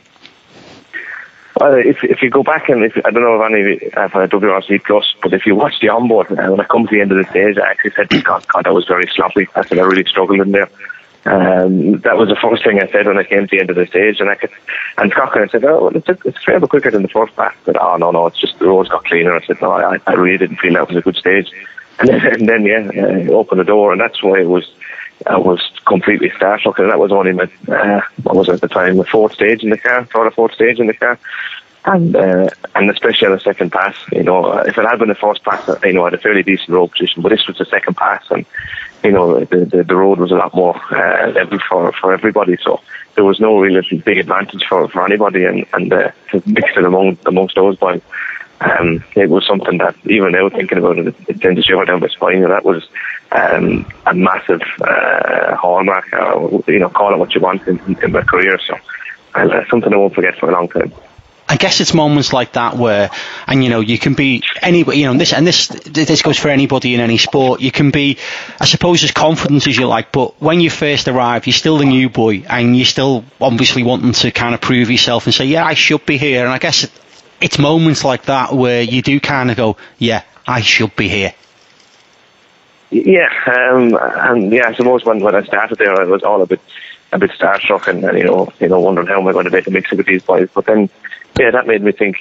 Well, if you go back and I don't know if any of you have a WRC Plus, but if you watch the onboard, when I come to the end of the stage, I actually said, God, that was very sloppy. I said I really struggled in there. That was the first thing I said when I came to the end of the stage, and Cochran said, "Oh, well, it's fair but quicker than the first pass." I said, "Oh no, it's just the roads got cleaner." I said, "No, I really didn't feel that was a good stage." And then opened the door, and that's why I was completely starstruck, and that was only my what was it at the time, the fourth stage in the car, and especially on the second pass, if it had been the first pass, I had a fairly decent road position, but this was the second pass, and the road was a lot more level for everybody, so there was no real big advantage for anybody, and to mix it amongst those boys. It was something that, even now thinking about it sent a shiver down my spine. That was a massive hallmark, call it what you want in my career. So something I won't forget for a long time. I guess it's moments like that where, and you can be anybody, this goes for anybody in any sport. You can be, I suppose, as confident as you like, but when you first arrive, you're still the new boy, and you're still obviously wanting to kind of prove yourself and say, yeah, I should be here. And I guess it's moments like that where you do kind of go, yeah, I should be here. Yeah, I suppose when I started there, I was all a bit starstruck, and wondering how am I going to make a mix with these boys. But then, that made me think,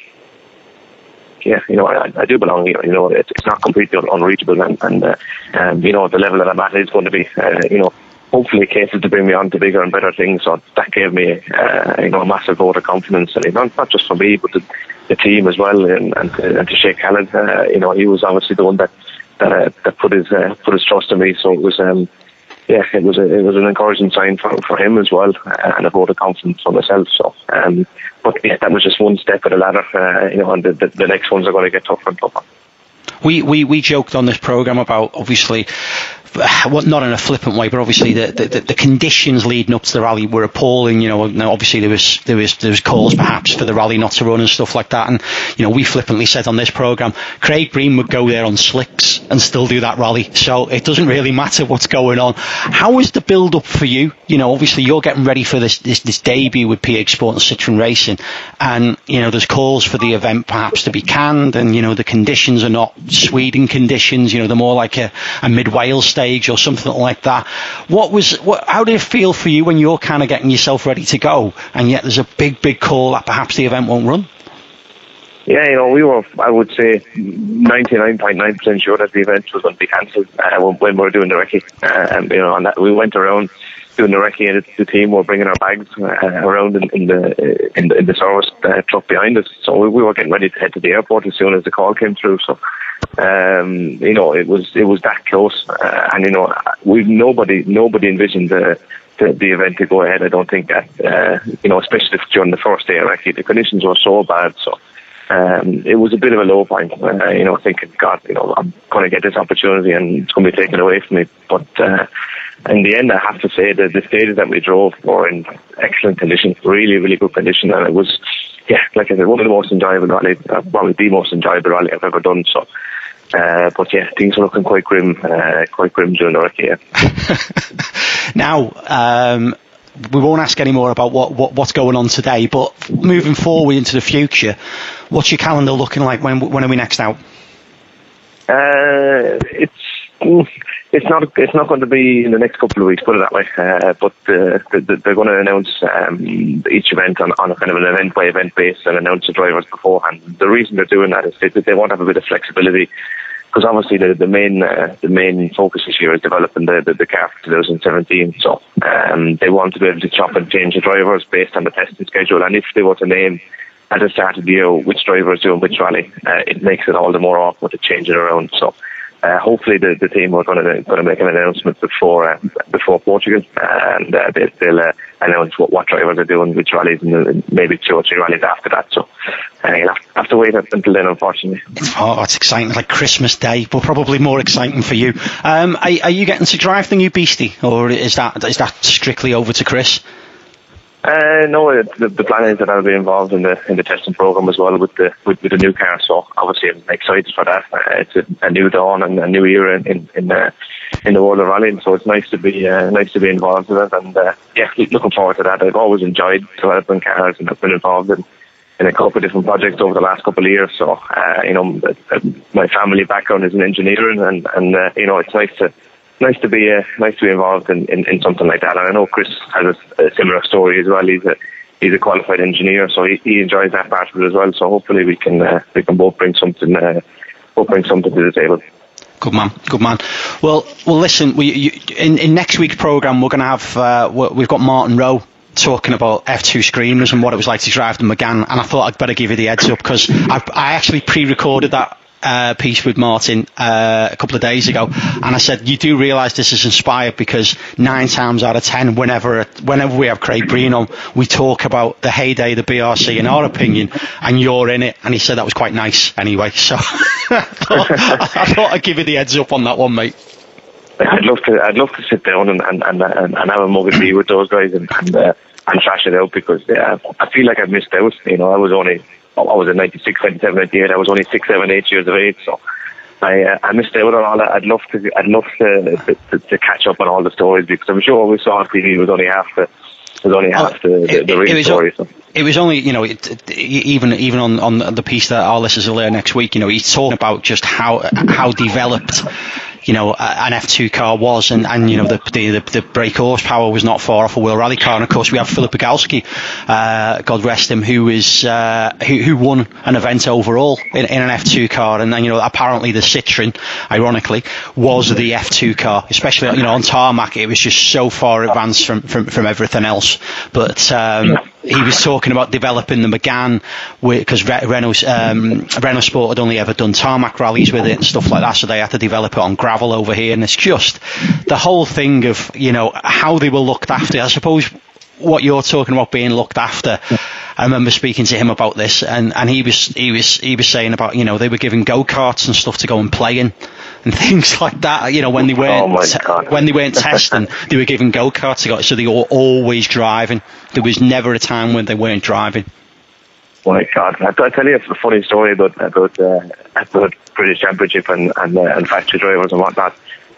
I do belong here. It's not completely unreachable, and the level that I'm at is going to be, hopefully cases to bring me on to bigger and better things. So that gave me, a massive vote of confidence, and not just for me, but the team as well, and to Sheikh Khaled. He was obviously the one that put his trust in me. So it was, it was an encouraging sign for him as well, and a vote of confidence for myself. So, but that was just one step of the ladder, and the next ones are going to get tougher and tougher. We joked on this programme about, obviously, not in a flippant way, but obviously the conditions leading up to the rally were appalling. Now obviously there was calls perhaps for the rally not to run and stuff like that, and we flippantly said on this programme, Craig Breen would go there on slicks and still do that rally, so it doesn't really matter what's going on. How is the build up for you? Obviously you're getting ready for this debut with PH Sport and Citroen Racing, and there's calls for the event perhaps to be canned, and the conditions are not Sweden conditions, they're more like a mid-Wales stage or something like that. How did it feel for you when you're kind of getting yourself ready to go, and yet there's a big call that perhaps the event won't run? Yeah, we were, I would say, 99.9% sure that the event was going to be cancelled when we were doing the recce. And that we went around doing the recce, and the team were bringing our bags around in the service truck behind us. So we were getting ready to head to the airport as soon as the call came through. So it was that close, and nobody envisioned the event to go ahead. I don't think that especially during the first day, actually the conditions were so bad. So it was a bit of a low point. Thinking, God, I'm going to get this opportunity and it's going to be taken away from me. But in the end, I have to say that the stages that we drove were in excellent condition, really good condition, and it was, like I said, one of the most enjoyable rally, probably the most enjoyable rally I've ever done. So, but things were looking quite grim during the recce. Now, we won't ask any more about what's going on today, but moving forward into the future, what's your calendar looking like? When are we next out? It's not going to be in the next couple of weeks, put it that way. But they're going to announce each event on a kind of an event by event basis and announce the drivers beforehand. The reason they're doing that is they want to have a bit of flexibility, because obviously the main focus this year is developing the car for 2017. So they want to be able to chop and change the drivers based on the testing schedule. And if they were to name at the start of the year which driver is doing which rally, it makes it all the more awkward to change it around. So hopefully the team are going to make an announcement before Portugal, and they'll announce what drivers are doing which rallies, and maybe 2 or 3 rallies after that. So you'll have to wait until then, unfortunately. It's exciting, like Christmas Day, but probably more exciting for you. Are you getting to drive the new Beastie, or is that strictly over to Chris? No, the plan is that I'll be involved in the testing program as well with the new car. So obviously I'm excited for that. It's a new dawn and a new era in the world of rallying. So it's nice to be involved in it, and looking forward to that. I've always enjoyed developing cars, and I've been involved in a couple of different projects over the last couple of years. So my family background is in engineering, and it's nice to be involved in something like that. And I know Chris has a similar story as well. He's a qualified engineer, so he enjoys that part of it as well. So hopefully we can both bring something to the table. Good man. Well, listen. In next week's programme, we're going to have we've got Martin Rowe talking about F2 screamers and what it was like to drive the Megane, and I thought I'd better give you the heads up because I actually pre-recorded that piece with Martin a couple of days ago, and I said, you do realise this is inspired because 9 times out of 10 whenever we have Craig Breen on, we talk about the heyday of the BRC in our opinion, and you're in it. And he said that was quite nice anyway, so I thought I'd give you the heads up on that one, mate. I'd love to sit down and have a mug of tea with those guys and trash it out, because I feel like I've missed out. You know, I was in 96, 97, 98. I was only 6, 7, 8 years of age, so I missed out on all that. I'd love to catch up on all the stories, because I'm sure we saw on TV it was only half the real story. So. It was only, you know, even on the piece that our listeners will hear next week, you know, he's talking about just how developed, you know, an F2 car was, and you know, the brake horsepower was not far off a World Rally car. And of course we have Philip Bogalski, God rest him, who won an event overall in an F2 car, and then, you know, apparently the Citroen, ironically, was the F2 car, especially, you know, on tarmac. It was just so far advanced from everything else. But he was talking about developing the Megane, because Renault Sport had only ever done tarmac rallies with it and stuff like that, so they had to develop it on gravel over here. And it's just the whole thing of, you know, how they were looked after. I suppose what you're talking about being looked after, I remember speaking to him about this, and he was saying about, you know, they were giving go-karts and stuff to go and play in and things like that. You know, when they weren't testing, they were giving go-karts to go, so they were always driving. There was never a time when they weren't driving. Oh my God! I'll tell you a funny story about British Championship and factory drivers and whatnot.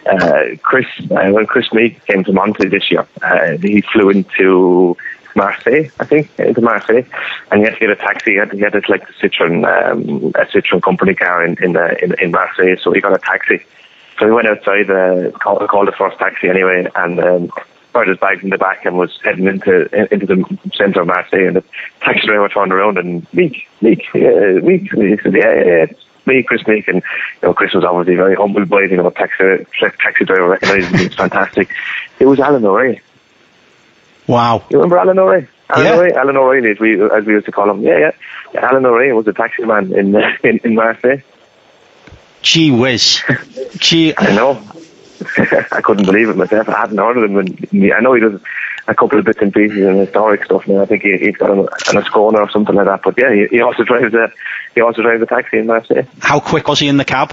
When Chris Meek came to Monte this year, he flew into Marseille, I think, and he had to get a taxi. He had it like the Citroen company car in Marseille, so he got a taxi. So he went outside, called the first taxi anyway, and brought his bags in the back and was heading into the centre of Marseille. And the taxi driver turned around and Meek. He said, yeah. Me, Chris Meek, and, you know, Chris was obviously very humble by it. You know, taxi driver recognised him. It's fantastic. It was Alan O'Reilly. Wow. You remember Alan O'Reilly? Alan O'Reilly, as we used to call him. Yeah. Alan O'Reilly was a taxi man in Marseille. Gee whiz. I know. I couldn't believe it myself. I hadn't heard of him. I know he does a couple of bits and pieces and historic stuff now. I think he's got an Ascona or something like that. But yeah, he also drives a taxi in Marseille. How quick was he in the cab?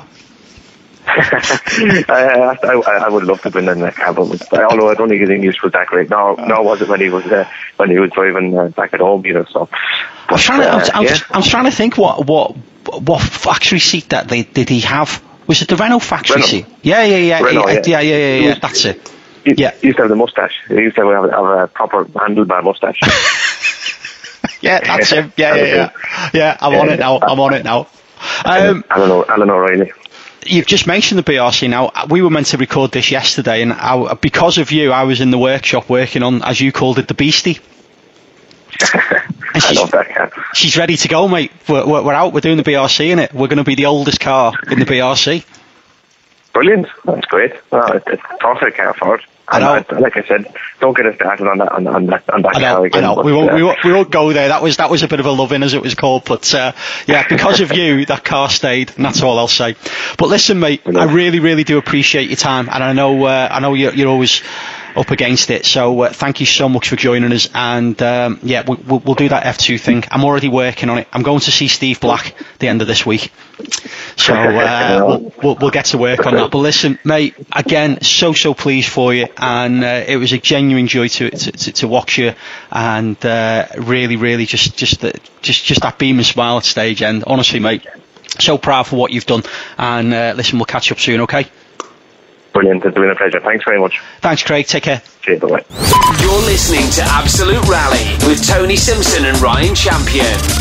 I would love to have been in the cab, although I don't think his English was that great. No, was it when he was driving back at home, you know. So, but, I'm trying to think what factory seat that did he have? Was it the Renault factory seat? Yeah. Renault, yeah. That's it. He used to have the moustache. He used to have a proper handlebar moustache. Yeah, that's him. Yeah. I'm on it now. Alan O'Reilly. You've just mentioned the BRC now. We were meant to record this yesterday, and because of you, I was in the workshop working on, as you called it, the Beastie. I love that car. She's ready to go, mate. We're out. We're doing the BRC in it. We're going to be the oldest car in the BRC. Brilliant. That's great. Well, it's a perfect car for it. I know. Like I said, don't get us started on that car again. I know. We won't go there. That was a bit of a love-in, as it was called. But yeah, because of you, that car stayed, and that's all I'll say. But listen, mate, I really, really do appreciate your time, and I know you're always up against it. So thank you so much for joining us. And yeah, we'll do that F2 thing. I'm already working on it. I'm going to see Steve Black at the end of this week. So we'll get to work on that. But listen, mate, again, so pleased for you, and it was a genuine joy to watch you, and really just that beaming smile at stage end. Honestly, mate, so proud for what you've done. And listen, we'll catch up soon, okay? Brilliant. It's been a pleasure. Thanks very much. Thanks, Craig. Take care. Cheers. Bye-bye. You're listening to Absolute Rally with Tony Simpson and Ryan Champion.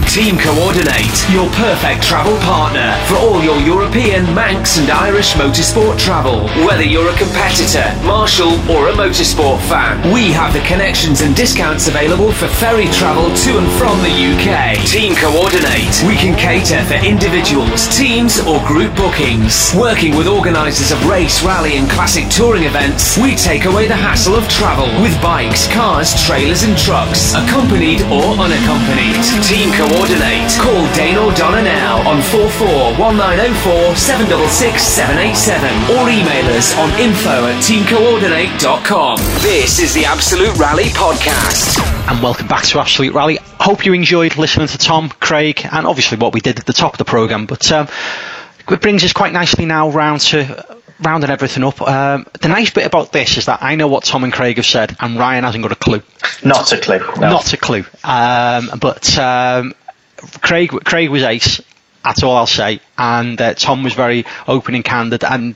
Team Coordinate, your perfect travel partner for all your European, Manx and Irish motorsport travel. Whether you're a competitor, marshal or a motorsport fan, we have the connections and discounts available for ferry travel to and from the UK. Team Coordinate, we can cater for individuals, teams or group bookings. Working with organisers of race, rally and classic touring events, we take away the hassle of travel with bikes, cars, trailers and trucks, accompanied or unaccompanied. Team Coordinate. Call Dane or Donna now on 441904 766 787 or email us on info@teamcoordinate.com. This is the Absolute Rally Podcast. And welcome back to Absolute Rally. Hope you enjoyed listening to Tom, Craig, and obviously what we did at the top of the programme. But it brings us quite nicely now round to rounding everything up. The nice bit about this is that I know what Tom and Craig have said, and Ryan hasn't got a clue. Not a clue. No. Not a clue. But Craig was ace. That's all I'll say. And Tom was very open and candid. And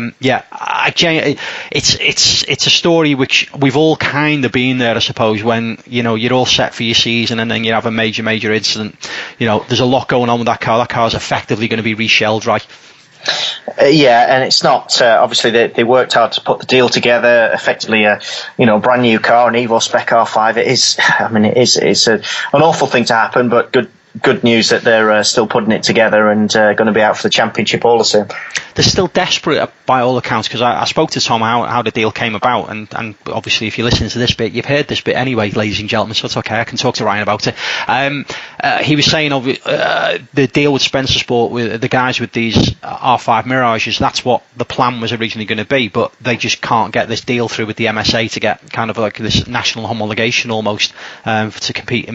it's a story which we've all kind of been there, I suppose, when you're all set for your season and then you have a major incident. There's a lot going on with that car. That car's effectively going to be reshelled, right? And it's not obviously they worked hard to put the deal together. Effectively, a brand new car, an Evo Spec R5. It's an awful thing to happen, but good news that they're still putting it together and going to be out for the championship all the same. They're still desperate by all accounts, because I spoke to Tom how the deal came about, and obviously if you listen to this bit, you've heard this bit anyway, ladies and gentlemen, so it's okay, I can talk to Ryan about it. He was saying the deal with Spencer Sport, with the guys with these R5 Mirages, that's what the plan was originally going to be, but they just can't get this deal through with the MSA to get kind of like this national homologation almost to compete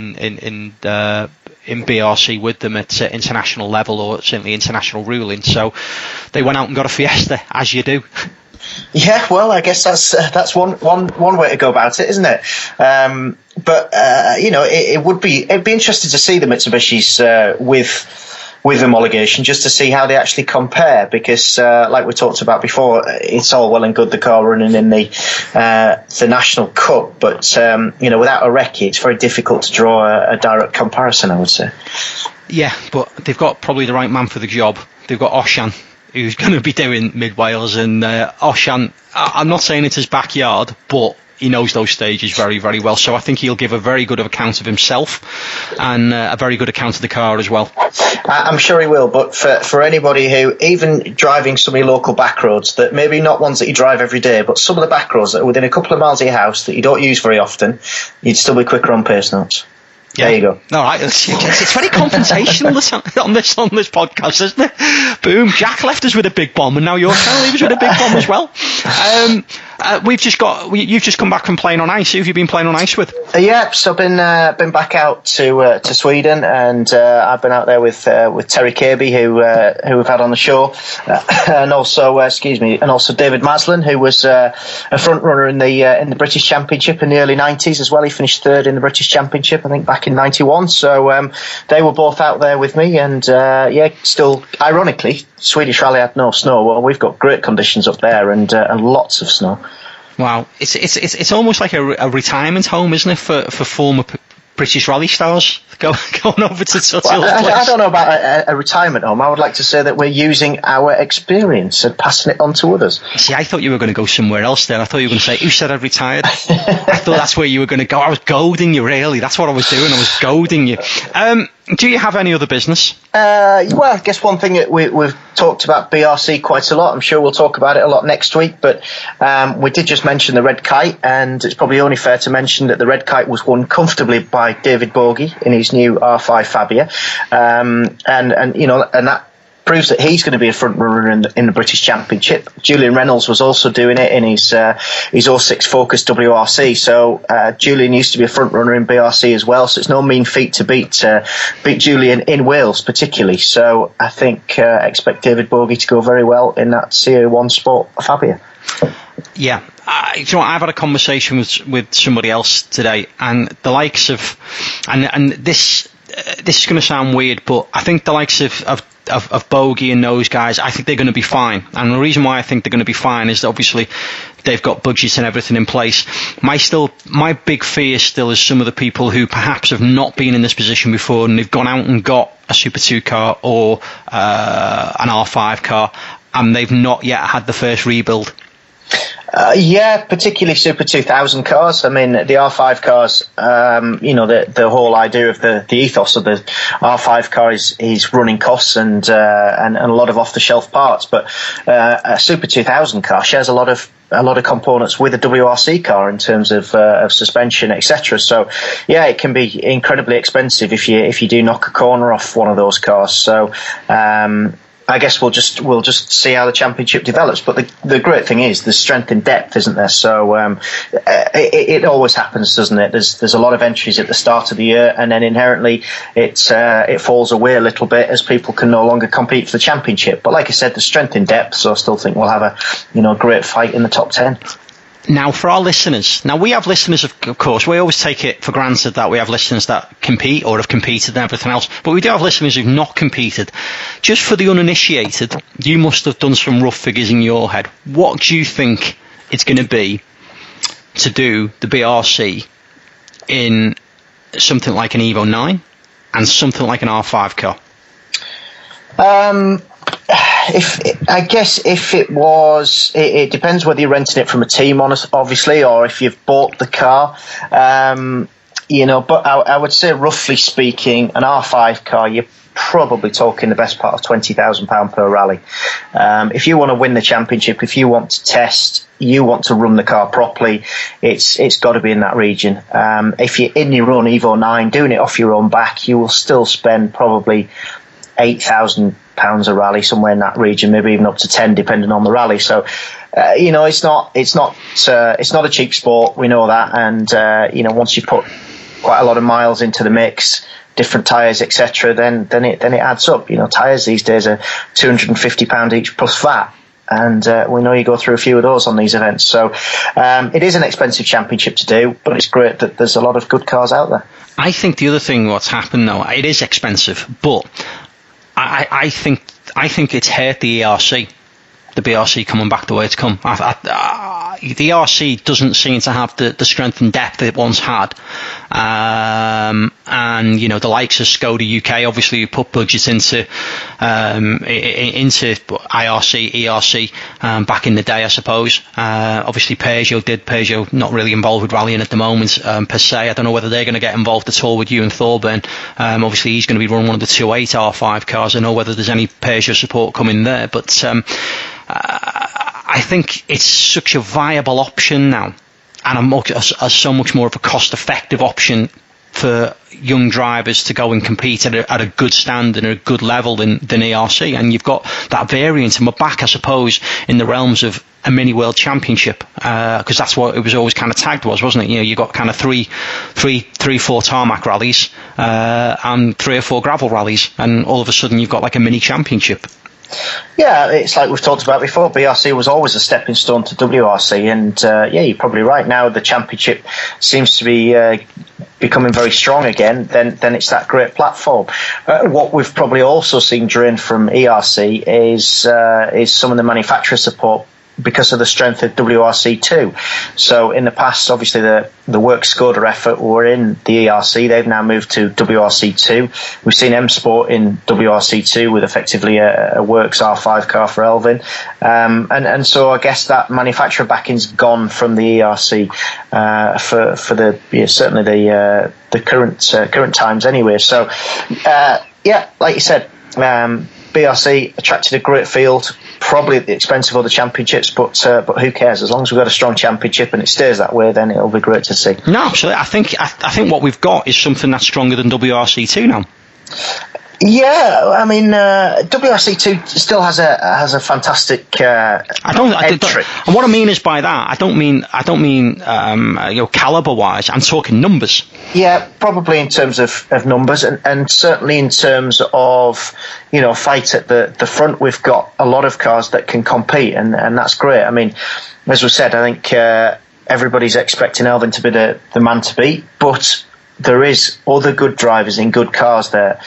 in BRC with them at international level, or certainly international ruling. So they went out and got a Fiesta, as you do. Yeah, well, I guess that's one way to go about it, isn't it? It'd be interesting to see the Mitsubishis with homologation, just to see how they actually compare, because like we talked about before, it's all well and good the car running in the National Cup, but without a recce, it's very difficult to draw a direct comparison, I would say. Yeah, but they've got probably the right man for the job. They've got Oshan, who's going to be doing Mid-Wales, and Oshan, I'm not saying it's his backyard, but he knows those stages very, very well. So I think he'll give a very good account of himself and a very good account of the car as well. I'm sure he will, but for anybody who, even driving some of your local back roads, that maybe not ones that you drive every day, but some of the back roads that are within a couple of miles of your house that you don't use very often, you'd still be quicker on pace notes. Yeah. There you go. All right, it's very confrontational on this podcast, isn't it? Boom! Jack left us with a big bomb, and now you're trying to leave us with a big bomb as well. You've just come back from playing on ice. Who have you been playing on ice with? So I've been back out to Sweden, and I've been out there with Terry Kirby, who we've had on the show, and also David Maslin, who was a front runner in the British Championship in the early 90s as well. He finished third in the British Championship, I think, back in 91. So they were both out there with me, and still ironically, Swedish Rally had no snow. Well, we've got great conditions up there, and lots of snow. Wow, it's almost like a retirement home, isn't it, for former British Rally stars going over to Tuthill? I don't know about a retirement home. I would like to say that we're using our experience and passing it on to others. See, I thought you were going to go somewhere else there. I thought you were going to say, who said I'd retired? I thought that's where you were going to go. I was goading you, really. That's what I was doing. I was goading you. Do you have any other business? Well, I guess one thing that we've talked about BRC quite a lot. I'm sure we'll talk about it a lot next week, but we did just mention the Red Kite, and it's probably only fair to mention that the Red Kite was won comfortably by David Bogie in his new R5 Fabia, and that proves that he's going to be a front runner in the British Championship. Julian Reynolds was also doing it in his 06 Focus WRC. So Julian used to be a front runner in BRC as well. So it's no mean feat to beat Julian in Wales, particularly. So I think expect David Bogie to go very well in that CA1 Sport Fabia. Yeah. I've had a conversation with somebody else today, and the likes of, and this is going to sound weird, but I think the likes of of Bogey and those guys, I think they're going to be fine. And the reason why I think they're going to be fine is that obviously they've got budgets and everything in place. My big fear still is some of the people who perhaps have not been in this position before and they've gone out and got a Super 2 car or an R5 car and they've not yet had the first rebuild. Particularly Super 2000 cars. I mean, the R5 cars, the whole idea of the ethos of the R5 car is running costs and a lot of off-the-shelf parts. But a Super 2000 car shares a lot of components with a WRC car in terms of suspension, etc. So, it can be incredibly expensive if you do knock a corner off one of those cars. So, I guess we'll just see how the championship develops. But the great thing is there's strength in depth, isn't there? So it always happens, doesn't it? There's a lot of entries at the start of the year, and then inherently it falls away a little bit as people can no longer compete for the championship. But like I said, there's strength in depth, so I still think we'll have a great fight in the top 10. Now, for our listeners, we have listeners, of course, we always take it for granted that we have listeners that compete or have competed and everything else, but we do have listeners who've not competed. Just for the uninitiated, you must have done some rough figures in your head. What do you think it's going to be to do the BRC in something like an Evo 9 and something like an R5 car? If it was, it depends whether you're renting it from a team, obviously, or if you've bought the car. But I would say, roughly speaking, an R5 car, you're probably talking the best part of £20,000 per rally. If you want to win the championship, if you want to test, you want to run the car properly, it's got to be in that region. If you're in your own Evo 9, doing it off your own back, you will still spend probably £8,000 a rally, somewhere in that region, maybe even up to 10 depending on the rally. So it's not a cheap sport, we know that, and once you put quite a lot of miles into the mix, different tyres, etc., then it adds up. Tyres these days are £250 each plus VAT, and we know you go through a few of those on these events. So it is an expensive championship to do, but it's great that there's a lot of good cars out there. I think the other thing what's happened though, it is expensive, but I think it's hurt the ERC, the BRC coming back the way it's come. The ERC doesn't seem to have the strength and depth it once had. And, the likes of Skoda UK, obviously, you put budgets into IRC, ERC, back in the day, I suppose. Obviously, Peugeot not really involved with rallying at the moment, per se. I don't know whether they're going to get involved at all with Ewan Thorburn. Obviously, he's going to be running one of the 2.8 R5 cars. I don't know whether there's any Peugeot support coming there, but I think it's such a viable option now, and so much more of a cost-effective option for young drivers to go and compete at a good standard and a good level than ERC. And you've got that variant in the back, I suppose, in the realms of a mini world championship, because that's what it was always kind of tagged wasn't it? You got kind of three, 4 tarmac rallies and 3 or 4 gravel rallies, and all of a sudden you've got like a mini championship. Yeah, it's like we've talked about before. BRC was always a stepping stone to WRC, and you're probably right. Now the championship seems to be becoming very strong again. Then it's that great platform. What we've probably also seen drain from ERC is some of the manufacturer support, because of the strength of WRC2. So in the past, obviously the Works Skoda effort were in the ERC. They've now moved to WRC2. We've seen M Sport in WRC2 with effectively a Works R5 car for Elvin. And so I guess that manufacturer backing's gone from the ERC for the certainly the current times anyway. So like you said, BRC attracted a great field, probably at the expense of other championships, but who cares? As long as we've got a strong championship and it stays that way, then it'll be great to see. No, absolutely. I think what we've got is something that's stronger than WRC2 now. Yeah, I mean, WRC2 still has a fantastic entry. And what I mean is by that, I don't mean caliber wise. I'm talking numbers. Yeah, probably in terms of numbers, and certainly in terms of fight at the front. We've got a lot of cars that can compete, and that's great. I mean, as we said, I think everybody's expecting Elvin to be the man to beat, but there is other good drivers in good cars there.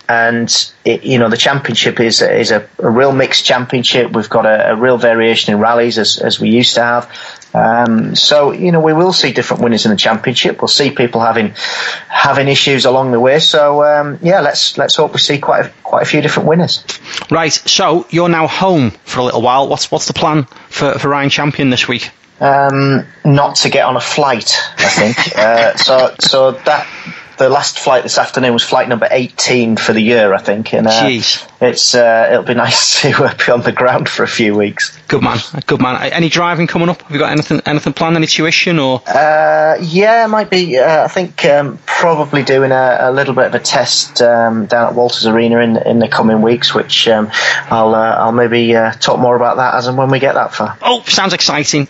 And the championship is a real mixed championship. We've got a real variation in rallies as we used to have. So we will see different winners in the championship. We'll see people having issues along the way. So let's hope we see quite a few different winners. Right. So you're now home for a little while. What's the plan for Ryan Champion this week? Not to get on a flight, I think. So that. The last flight this afternoon was flight number 18 for the year, I think. And it'll be nice to be on the ground for a few weeks. Good man. Any driving coming up? Have you got anything planned? Any tuition or? Yeah, might be. I think probably doing a little bit of a test down at Walters Arena in the coming weeks, which I'll maybe talk more about that as and when we get that far. Oh, sounds exciting.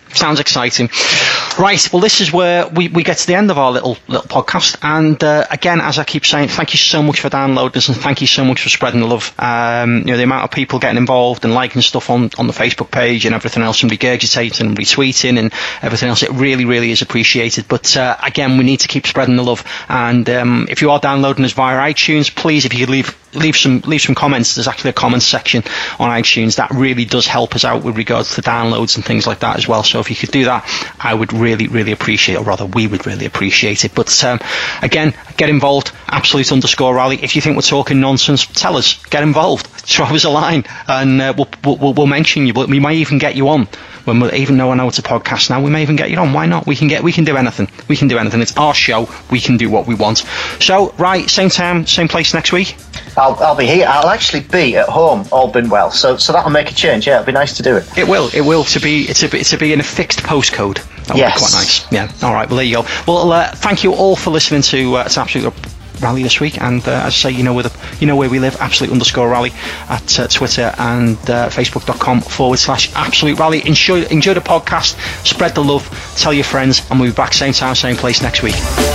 Right. Well, this is where we get to the end of our little podcast, and again, as I keep saying, thank you so much for downloading us, and thank you so much for spreading the love. The amount of people getting involved and liking stuff on the Facebook page and everything else, and regurgitating and retweeting and everything else, it really, really is appreciated. But again, we need to keep spreading the love. And if you are downloading us via iTunes, please, if you could leave some comments. There's actually a comments section on iTunes that really does help us out with regards to downloads and things like that as well. So if you could do that, I would really, really appreciate it, or rather we would really appreciate it. But again, get involved, @absolute_rally. If you think we're talking nonsense, tell us, get involved, drop us a line, and we'll mention you. We might even get you on. When we even know it's a podcast now, we may even get you on. Why not? We can do anything. It's our show. We can do what we want. So, right, same time, same place next week. I'll be here. I'll actually be at home, all been well. So that'll make a change. Yeah, it'll be nice to do it. It will. To be in a fixed postcode. That would be quite nice. Yeah. All right. Well, there you go. Well, thank you all for listening to Absolute Rally this week, and as I say, you know where we live, @absolute_rally at Twitter and facebook.com/absolute rally. Enjoy the podcast, spread the love, tell your friends, and we'll be back same time, same place next week.